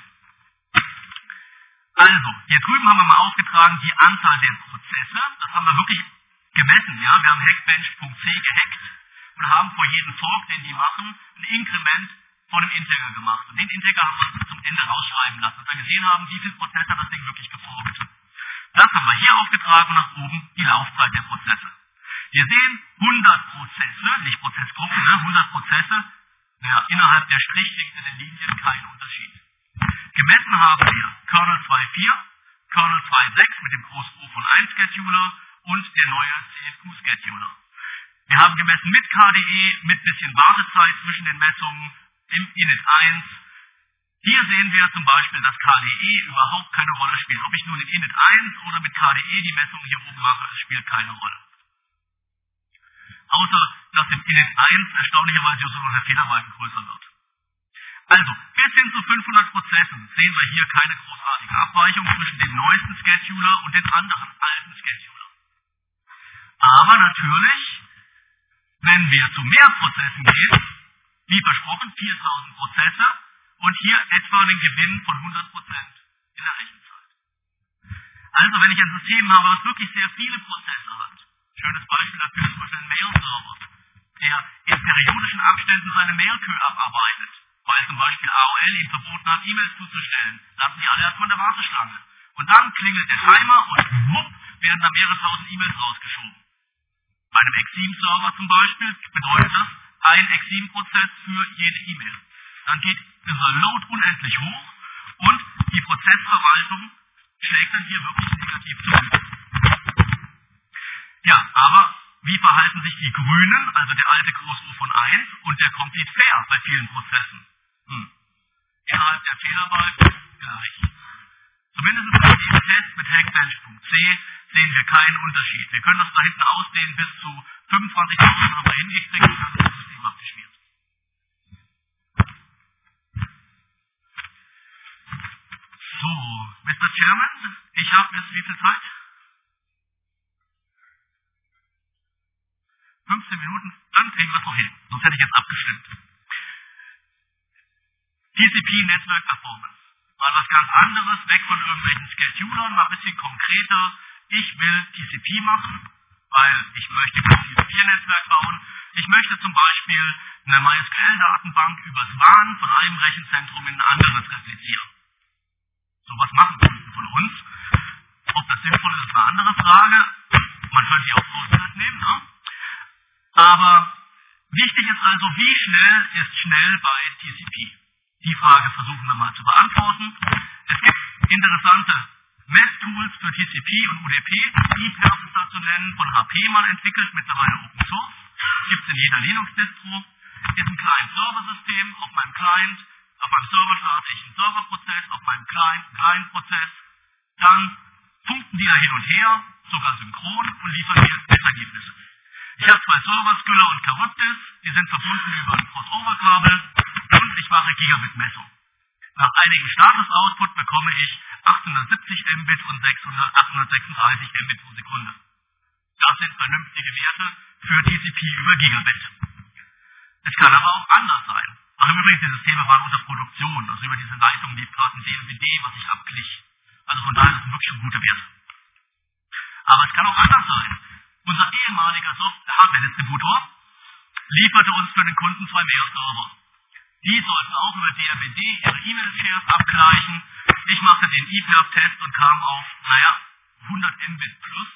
Also, hier drüben haben wir mal aufgetragen die Anzahl der Prozesse. Das haben wir wirklich gemessen. Ja? Wir haben Hackbench Punkt c gehackt und haben vor jedem Fork, den die machen, ein Inkrement vor dem Integer gemacht. Und den Integer haben wir uns zum Ende rausschreiben lassen, dass wir gesehen haben, wie viel Prozess hat das Ding wirklich geformt. Das haben wir hier aufgetragen und nach oben die Laufzeit der Prozesse. Wir sehen hundert Prozesse, nicht Prozessgruppen, ne, hundert Prozesse, ja, innerhalb der Strichlinien der Linien kein Unterschied. Gemessen haben wir Kernel zwei Punkt vier, Kernel zwei Punkt sechs mit dem Groß O von eins Scheduler und der neue C F Q-Scheduler. Wir haben gemessen mit K D E, mit bisschen Wartezeit zwischen den Messungen im Init eins. Hier sehen wir zum Beispiel, dass K D E überhaupt keine Rolle spielt. Ob ich nun in Init eins oder mit K D E die Messung hier oben mache, es spielt keine Rolle. Außer, dass im Init eins erstaunlicherweise sogar der Fehlerbalken größer wird. Also, bis hin zu fünfhundert Prozessen sehen wir hier keine großartige Abweichung zwischen dem neuesten Scheduler und den anderen alten Scheduler. Aber natürlich, wenn wir zu mehr Prozessen gehen, wie versprochen, viertausend Prozesse und hier etwa einen Gewinn von hundert Prozent in der Rechenzeit. Also, wenn ich ein System habe, das wirklich sehr viele Prozesse hat, schönes Beispiel dafür ist zum Beispiel ein Mail-Server, der in periodischen Abständen seine Mail-Queue abarbeitet, weil zum Beispiel A O L ihm verboten hat, E-Mails zuzustellen, lassen die alle erstmal in der Warteschlange. Und dann klingelt der Timer und wupp, werden da mehrere tausend E-Mails rausgeschoben. Bei einem Exim-Server zum Beispiel bedeutet das ein Exim-Prozess für jede E-Mail. Dann geht dieser Load unendlich hoch und die Prozessverwaltung schlägt dann hier wirklich negativ zu. Ja, aber wie verhalten sich die Grünen, also der alte Groß O von eins und der Complete Fair bei vielen Prozessen? Hm. Innerhalb der Fehlerbalken gleich. Zumindest bei diesem Test mit Hackbench.c sehen wir keinen Unterschied. Wir können das da hinten ausdehnen bis zu fünfundzwanzigtausend, aber hingekriegt und dann ist das System abgeschmiert. So, Mister Chairman, ich habe jetzt wie viel Zeit? fünfzehn Minuten, dann kriegen wir es noch hin. Sonst hätte ich jetzt abgestimmt. T C P Netzwerk Performance. Mal was ganz anderes, weg von irgendwelchen Schedulern, mal ein bisschen konkreter. Ich will T C P machen, weil ich möchte ein T C P-Netzwerk bauen. Ich möchte zum Beispiel eine MySQL-Datenbank übers W A N von einem Rechenzentrum in ein anderes replizieren. So was machen Kunden von uns. Ob das sinnvoll ist, ist eine andere Frage. Man könnte die auch Postgres nehmen, ne? Aber wichtig ist also, wie schnell ist schnell bei T C P? Die Frage versuchen wir mal zu beantworten. Es gibt interessante Messtools für T C P und U D P. E P E R F ist da zu nennen, von H P mal entwickelt, mittlerweile Open Source. Gibt es in jeder Linux-Distro. Ist ein Client-Server-System. Auf meinem Client, auf meinem Server starte ich einen Serverprozess, auf meinem Client einen Client-Prozess. Dann funken die da hin und her, sogar synchron und liefern mir Messergebnisse. Ich habe zwei Server, Skylla und Charybdis, die sind verbunden über ein Crossover-Kabel und ich mache Gigabit-Messung. Nach einigem Status-Output bekomme ich achthundertsiebzig Mbit und achthundertsechsunddreißig Mbit pro Sekunde. Das sind vernünftige Werte für T C P über Gigabit. Es kann aber auch anders sein. Ach, im Übrigen, die Systeme waren unter Produktion, also über diese Leitung lief gerade ein D N B D, was ich abglich. Also von daher ist es wirklich schon gute Werte. Aber es kann auch anders sein. Unser ehemaliger Software-Hardware-Distributor lieferte uns für den Kunden zwei Mail-Server. Die sollten auch über D N B D ihre E-Mail-Shares abgleichen. Ich machte den E P E R F-Test und kam auf, naja, hundert Mbit plus.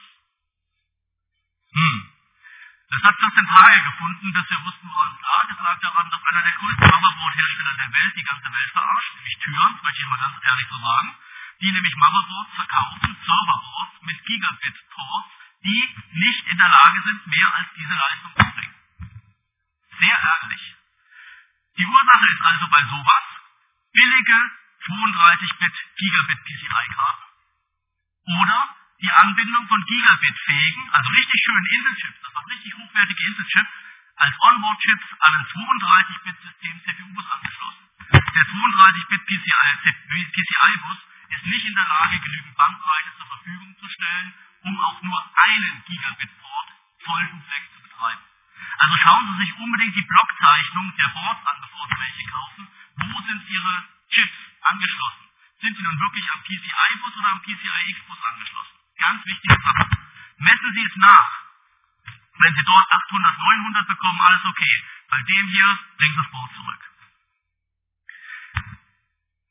Hm. Das hat vierzehn Tage gefunden, bis wir wussten, woran es lag. Es lag daran, dass einer der größten Motherboard-Hersteller der Welt die ganze Welt verarscht, nämlich Tyrion, das möchte ich mal ganz ehrlich so sagen, die nämlich Motherboards verkaufen, Serverboards mit Gigabit-Ports, die nicht in der Lage sind, mehr als diese Leistung zu bringen. Sehr ärgerlich. Die Ursache ist also bei sowas billige zweiunddreißig Bit Gigabit P C I-Karten oder die Anbindung von Gigabit-fähigen, also richtig schönen Intel-Chips, das waren richtig hochwertige Intel-Chips, als Onboard-Chips an ein zweiunddreißig Bit System C P U-Bus angeschlossen. Der zweiunddreißig Bit P C I-Bus ist nicht in der Lage, genügend Bandbreite zur Verfügung zu stellen, um auch nur einen Gigabit-Port voll duplex zu betreiben. Also schauen Sie sich unbedingt die Blockzeichnung der Boards an, bevor Sie welche kaufen. Wo sind Ihre Chips angeschlossen? Sind sie nun wirklich am P C I-Bus oder am P C I X-Bus angeschlossen? Ganz wichtige Sache. Messen Sie es nach. Wenn Sie dort achthundert, neunhundert bekommen, alles okay. Bei dem hier bringen Sie das Board zurück.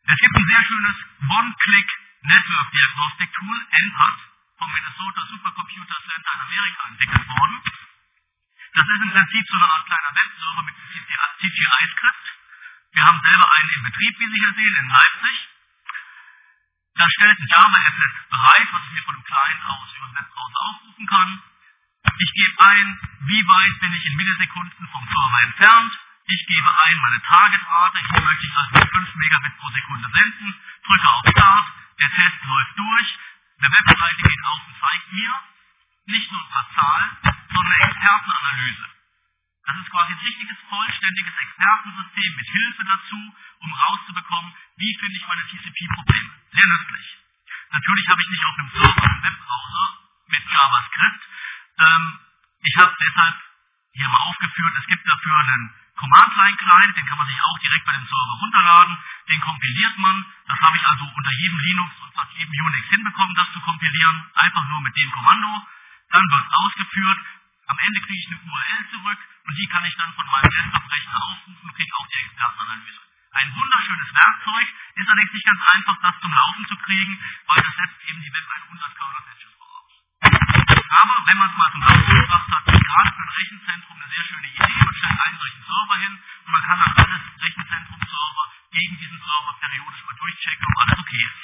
Es gibt ein sehr schönes One-Click-Network-Diagnostik-Tool, N P A T, vom Minnesota Supercomputer Center in Amerika entwickelt worden. Das ist im Prinzip so eine Art kleiner Webserver mit C G I-Skript. Wir haben selber einen in Betrieb, wie Sie hier sehen, in Leipzig. Da stellt ein Java-Applet bereit, was ich mir von dem Client aus über den Webbrowser aufrufen kann. Ich gebe ein, wie weit bin ich in Millisekunden vom Server entfernt. Ich gebe ein meine Targetrate. Hier möchte ich also mit fünf Megabit pro Sekunde senden. Drücke auf Start. Der Test läuft durch. Eine Webseite geht auf und zeigt mir nicht nur ein paar Zahlen, sondern eine Expertenanalyse. Das ist quasi ein richtiges, vollständiges Expertensystem mit Hilfe dazu, um rauszubekommen, wie finde ich meine T C P-Probleme. Sehr nützlich. Natürlich habe ich nicht auf dem Server einen Webbrowser mit JavaScript. Ähm, ich habe deshalb hier mal aufgeführt, es gibt dafür einen Command-Line-Client, den kann man sich auch direkt bei dem Server runterladen. Den kompiliert man. Das habe ich also unter jedem Linux und fast jedem Unix hinbekommen, das zu kompilieren. Einfach nur mit dem Kommando. Dann wird es ausgeführt. Am Ende kriege ich eine U R L zurück und die kann ich dann von meinem Desktop-Rechner aufrufen und kriege auch die Expertenanalyse. Ein wunderschönes Werkzeug, ist allerdings nicht ganz einfach, das zum Laufen zu kriegen, weil das setzt eben die Web hundert K Messages voraus. Aber wenn man es mal zum Laufen gebracht hat, ist gerade für ein Rechenzentrum eine sehr schöne Idee. Man stellt einen solchen Server hin und man kann dann alles Rechenzentrum-Server gegen diesen Server periodisch mal durchchecken, ob alles okay ist.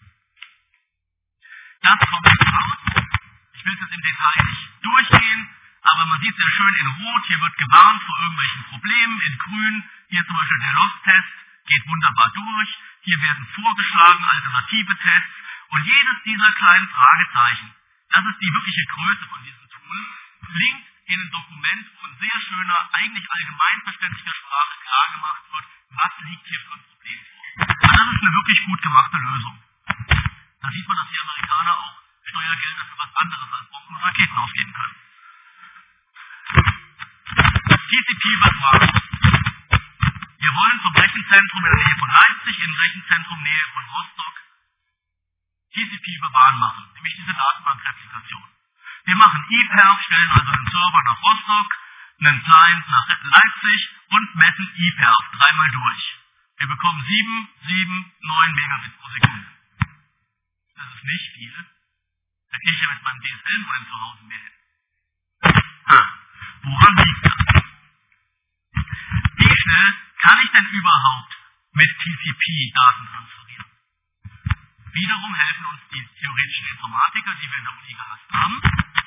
Das kommt jetzt raus. Ich will es jetzt im Detail nicht durchgehen, aber man sieht sehr schön in Rot, hier wird gewarnt vor irgendwelchen Problemen, in Grün, hier zum Beispiel der Loss-Test, geht wunderbar durch, hier werden vorgeschlagen alternative Tests und jedes dieser kleinen Fragezeichen, das ist die wirkliche Größe von diesem Tool, blinkt in ein Dokument, wo in sehr schöner, eigentlich allgemeinverständlicher Sprache klargemacht wird, was liegt hier für ein Problem vor. Und das ist eine wirklich gut gemachte Lösung. Da sieht man, dass die Amerikaner auch Steuergelder für was anderes als Bomben und Raketen ausgeben können. T C P-Übertragung. Wir wollen zum Rechenzentrum in der Nähe von Leipzig, im Rechenzentrum Nähe von Rostock, T C P bewahren machen, nämlich diese Datenbankreplikation. Wir machen E P E R F, stellen also einen Server nach Rostock, einen Client nach Leipzig und messen E P E R F dreimal durch. Wir bekommen sieben, sieben, neun Megabit pro Sekunde. Das ist nicht viel. Da kriege ich ja mit meinem D S L-Modem zu Hause mehr hin. Ah, woran liegt das? Wie schnell kann ich denn überhaupt mit T C P Daten transferieren? Wiederum helfen uns die theoretischen Informatiker, die wir in der Uni gehasst haben.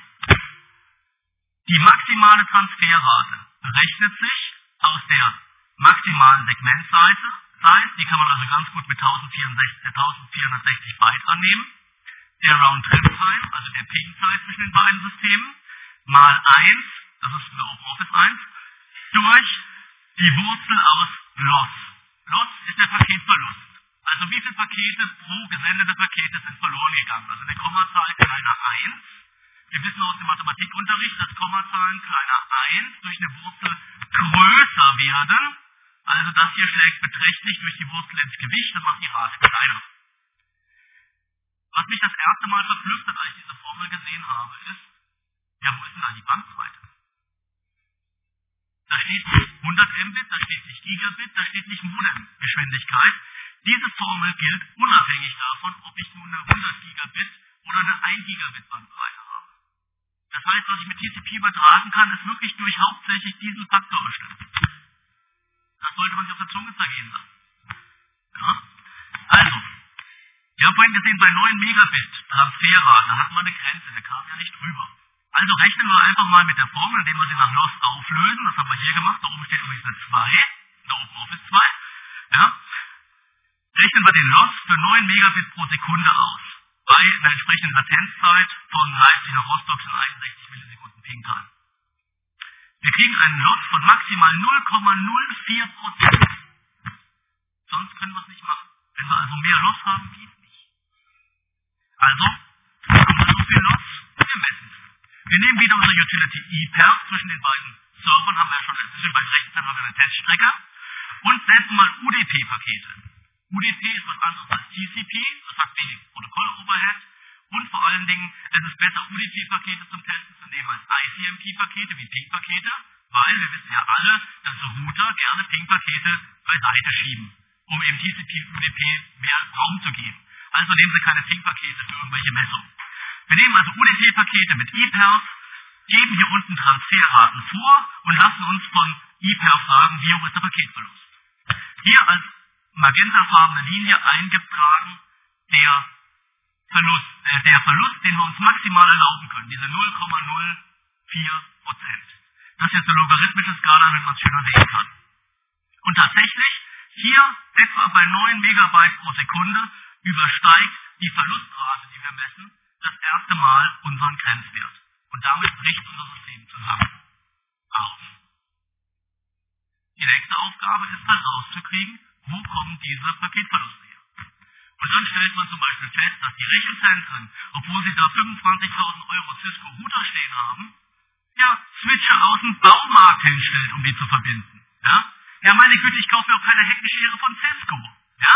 Die maximale Transferrate berechnet sich aus der maximalen Segmentseite. Die kann man also ganz gut mit eintausendvierhundertsechzig Byte annehmen. Der Round-Trip-Time, also der Ping-Zeit zwischen den beiden Systemen, mal eins, das ist für OpenOffice eins, durch die Wurzel aus Loss. Loss ist der Paketverlust. Also wie viele Pakete pro gesendete Pakete sind verloren gegangen. Also eine Kommazahl kleiner eins. Wir wissen aus dem Mathematikunterricht, dass Kommazahlen kleiner eins durch eine Wurzel größer werden. Also das hier schlägt beträchtlich durch die Wurzel ins Gewicht und macht die Rate kleiner. Was mich das erste Mal verblüfft hat, als ich diese Formel gesehen habe, ist, ja, wo ist denn da die Bandbreite? Da steht nicht hundert Mbit, da steht nicht Gigabit, da steht nicht Modemgeschwindigkeit. Diese Formel gilt unabhängig davon, ob ich nun eine hundert Gigabit oder eine ein Gigabit Bandbreite habe. Das heißt, was ich mit T C P übertragen kann, ist wirklich durch hauptsächlich diesen Faktor bestimmt. Das sollte man sich auf der Zunge zergehen lassen. Ja? Also, wir haben vorhin gesehen, bei neun Megabit Transferrate hatten wir eine Grenze, wir kamen ja nicht drüber. Also rechnen wir einfach mal mit der Formel, indem wir sie nach Loss auflösen. Das haben wir hier gemacht, da oben steht übrigens eine zwei, da oben OpenOffice zwei. Ja? Rechnen wir den Loss für neun Megabit pro Sekunde aus. Bei einer entsprechenden Latenzzeit von Leipzig nach Rostock sind einundsechzig Millisekunden Ping-Time. Wir kriegen einen Loss von maximal null Komma null vier Prozent. Sonst können wir es nicht machen. Wenn wir also mehr Loss haben, geht es nicht. Also, haben wir so viel Loss, wir messen es. Wir nehmen wieder unsere Utility E P E R F. Zwischen den beiden Servern haben wir ja schon zwischen beiden Rechenzentren eine Teststrecke und setzen mal U D P-Pakete. U D P ist was anderes als T C P, das hat wenig Protokoll-Overhead und vor allen Dingen, es ist besser, U D P-Pakete zum Testen zu nehmen als I C M P-Pakete wie Ping-Pakete, weil wir wissen ja alle, dass Router gerne Ping-Pakete beiseite schieben. um eben T C P, U D P mehr Raum zu geben. Also nehmen Sie keine Think-Pakete für irgendwelche Messungen. Wir nehmen also U D P-Pakete mit ePerf, geben hier unten Transferraten vor und lassen uns von ePerf sagen, wie hoch ist der Paketverlust. Hier als magentafarbene Linie eingetragen der Verlust, äh, der Verlust, den wir uns maximal erlauben können, diese null Komma null vier Prozent. Das ist jetzt eine logarithmische Skala, damit man es schöner sehen kann. Und tatsächlich, hier etwa bei neun Megabyte pro Sekunde übersteigt die Verlustrate, die wir messen, das erste Mal unseren Grenzwert. Und damit bricht unser System zusammen. Auf. Die nächste Aufgabe ist halt rauszukriegen, wo kommen diese Paketverluste her. Und dann stellt man zum Beispiel fest, dass die Rechenzentren, obwohl sie da fünfundzwanzigtausend Euro Cisco Router stehen haben, ja, Switcher aus dem Baumarkt hinstellt, um die zu verbinden. Ja, ja meine Güte, ich kaufe mir auch keine Heckenschere von Cisco. Ja?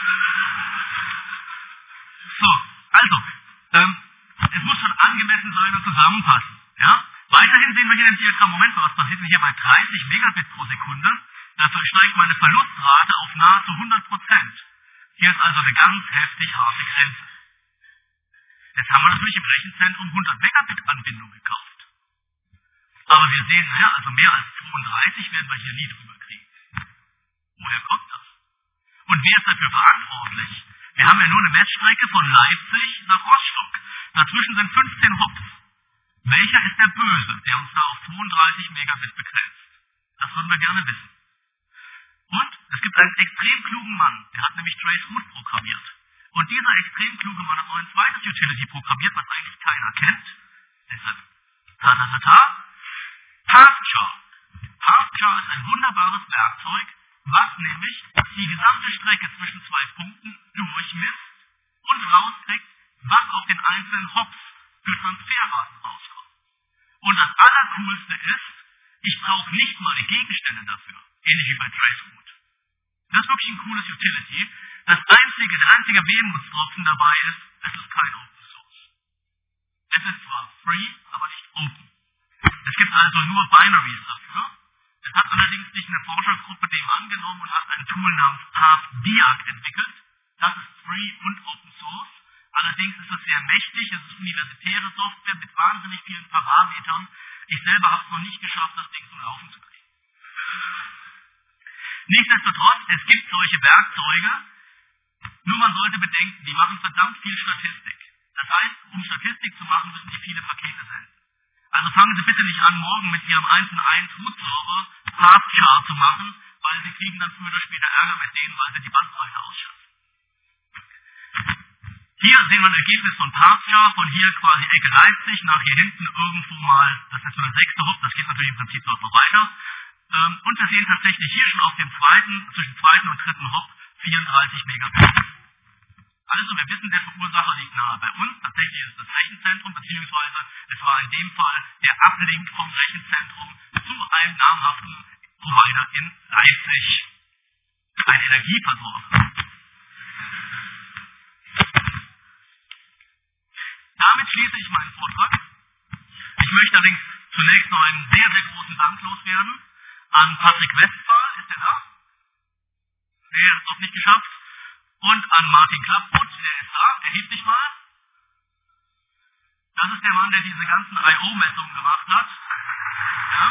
So, also, ähm, es muss schon angemessen sein und zusammenpassen. Ja? Weiterhin sehen wir hier im Diagramm, Moment, was passiert denn hier bei dreißig Megabit pro Sekunde? Da steigt meine Verlustrate auf nahezu hundert Prozent. Hier ist also eine ganz heftig harte Grenze. Jetzt haben wir natürlich im Rechenzentrum hundert Megabit Anbindung gekauft. Aber wir sehen, naja, also mehr als zweiunddreißig werden wir hier nie drüber kriegen. Woher kommt das? Und wer ist dafür verantwortlich? Wir haben ja nur eine Messstrecke von Leipzig nach Rostock. Dazwischen sind fünfzehn Hops. Welcher ist der Böse, der uns da auf zweiunddreißig Megabit begrenzt? Das würden wir gerne wissen. Und es gibt einen extrem klugen Mann, der hat nämlich Traceroute programmiert. Und dieser extrem kluge Mann hat noch ein zweites Utility programmiert, was eigentlich keiner kennt. Deshalb, ta ta ta ta, PathChar. PathChar ist ein wunderbares Werkzeug, was nämlich die gesamte Strecke zwischen zwei Punkten durchmisst und rauskriegt, was auf den einzelnen Hops für Transferraten rauskommt. Und das Allercoolste ist, ich brauche nicht mal die Gegenstände dafür, ähnlich wie bei Traceroute. Das ist wirklich ein cooles Utility. Das einzige, der einzige Wehmutstropfen dabei ist, es ist kein Open Source. Es ist zwar free, aber nicht open. Es gibt also nur Binaries dafür. Es hat allerdings nicht eine Forschergruppe dem angenommen und hat ein Tool namens PathDiag entwickelt. Das ist free und Open Source. Allerdings ist es sehr mächtig, es ist universitäre Software mit wahnsinnig vielen Parametern. Ich selber habe es noch nicht geschafft, das Ding zum Laufen zu kriegen. Nichtsdestotrotz, es gibt solche Werkzeuge, nur man sollte bedenken, die machen verdammt viel Statistik. Das heißt, um Statistik zu machen, müssen die viele Pakete senden. Also fangen Sie bitte nicht an, morgen mit Ihrem eins und eins Root-Server PathChar zu machen, weil Sie kriegen dann früher oder später Ärger mit denen, weil Sie die Bandbreite ausschöpfen. Hier sehen wir ein Ergebnis von PathChar, von hier quasi Ecke Leipzig nach hier hinten irgendwo mal, das ist nur der sechste Hop, das geht natürlich im Prinzip dort noch weiter. Und wir sehen tatsächlich hier schon auf dem zweiten, zwischen zweiten und dritten Hop vierunddreißig Megabit. Also wir wissen, der Verursacher liegt nahe bei uns. Tatsächlich ist es das Rechenzentrum, beziehungsweise es war in dem Fall der Uplink vom Rechenzentrum zu einem namhaften Provider in Leipzig. Ein Energieversorger. Damit schließe ich meinen Vortrag. Ich möchte allerdings zunächst noch einen sehr, sehr großen Dank loswerden an Patrick Westphal. Ist der da? Der hat es noch nicht geschafft. Und an Martin Klappbrot, der ist da, erhebt sich mal. Das ist der Mann, der diese ganzen I O-Messungen gemacht hat. Ja.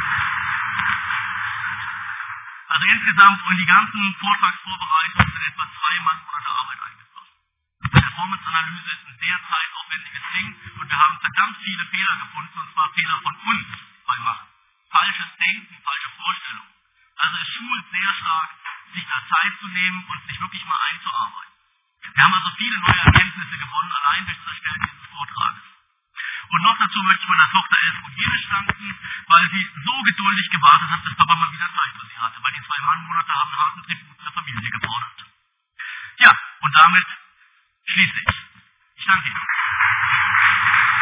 Also insgesamt und die ganzen Vortragsvorbereitungen sind etwa zwei Monate Arbeit eingeflossen. Performance-Analyse ist ein sehr zeitaufwendiges Ding und wir haben verdammt viele Fehler gefunden, und zwar Fehler von uns beim Machen. Falsches Denken, falsche Vorstellungen. Also es schult sehr stark, sich da Zeit zu nehmen und sich wirklich mal einzuarbeiten. Wir haben also viele neue Erkenntnisse gewonnen, allein durch das Erstellen dieses Vortrages. Und noch dazu möchte ich meiner Tochter Elfriede Gierisch danken, weil sie so geduldig gewartet hat, bis Papa mal wieder Zeit für sie hatte, weil die zwei Mannmonate haben einen harten Tribut in der Familie gefordert. Ja, und damit schließe ich. Ich danke Ihnen.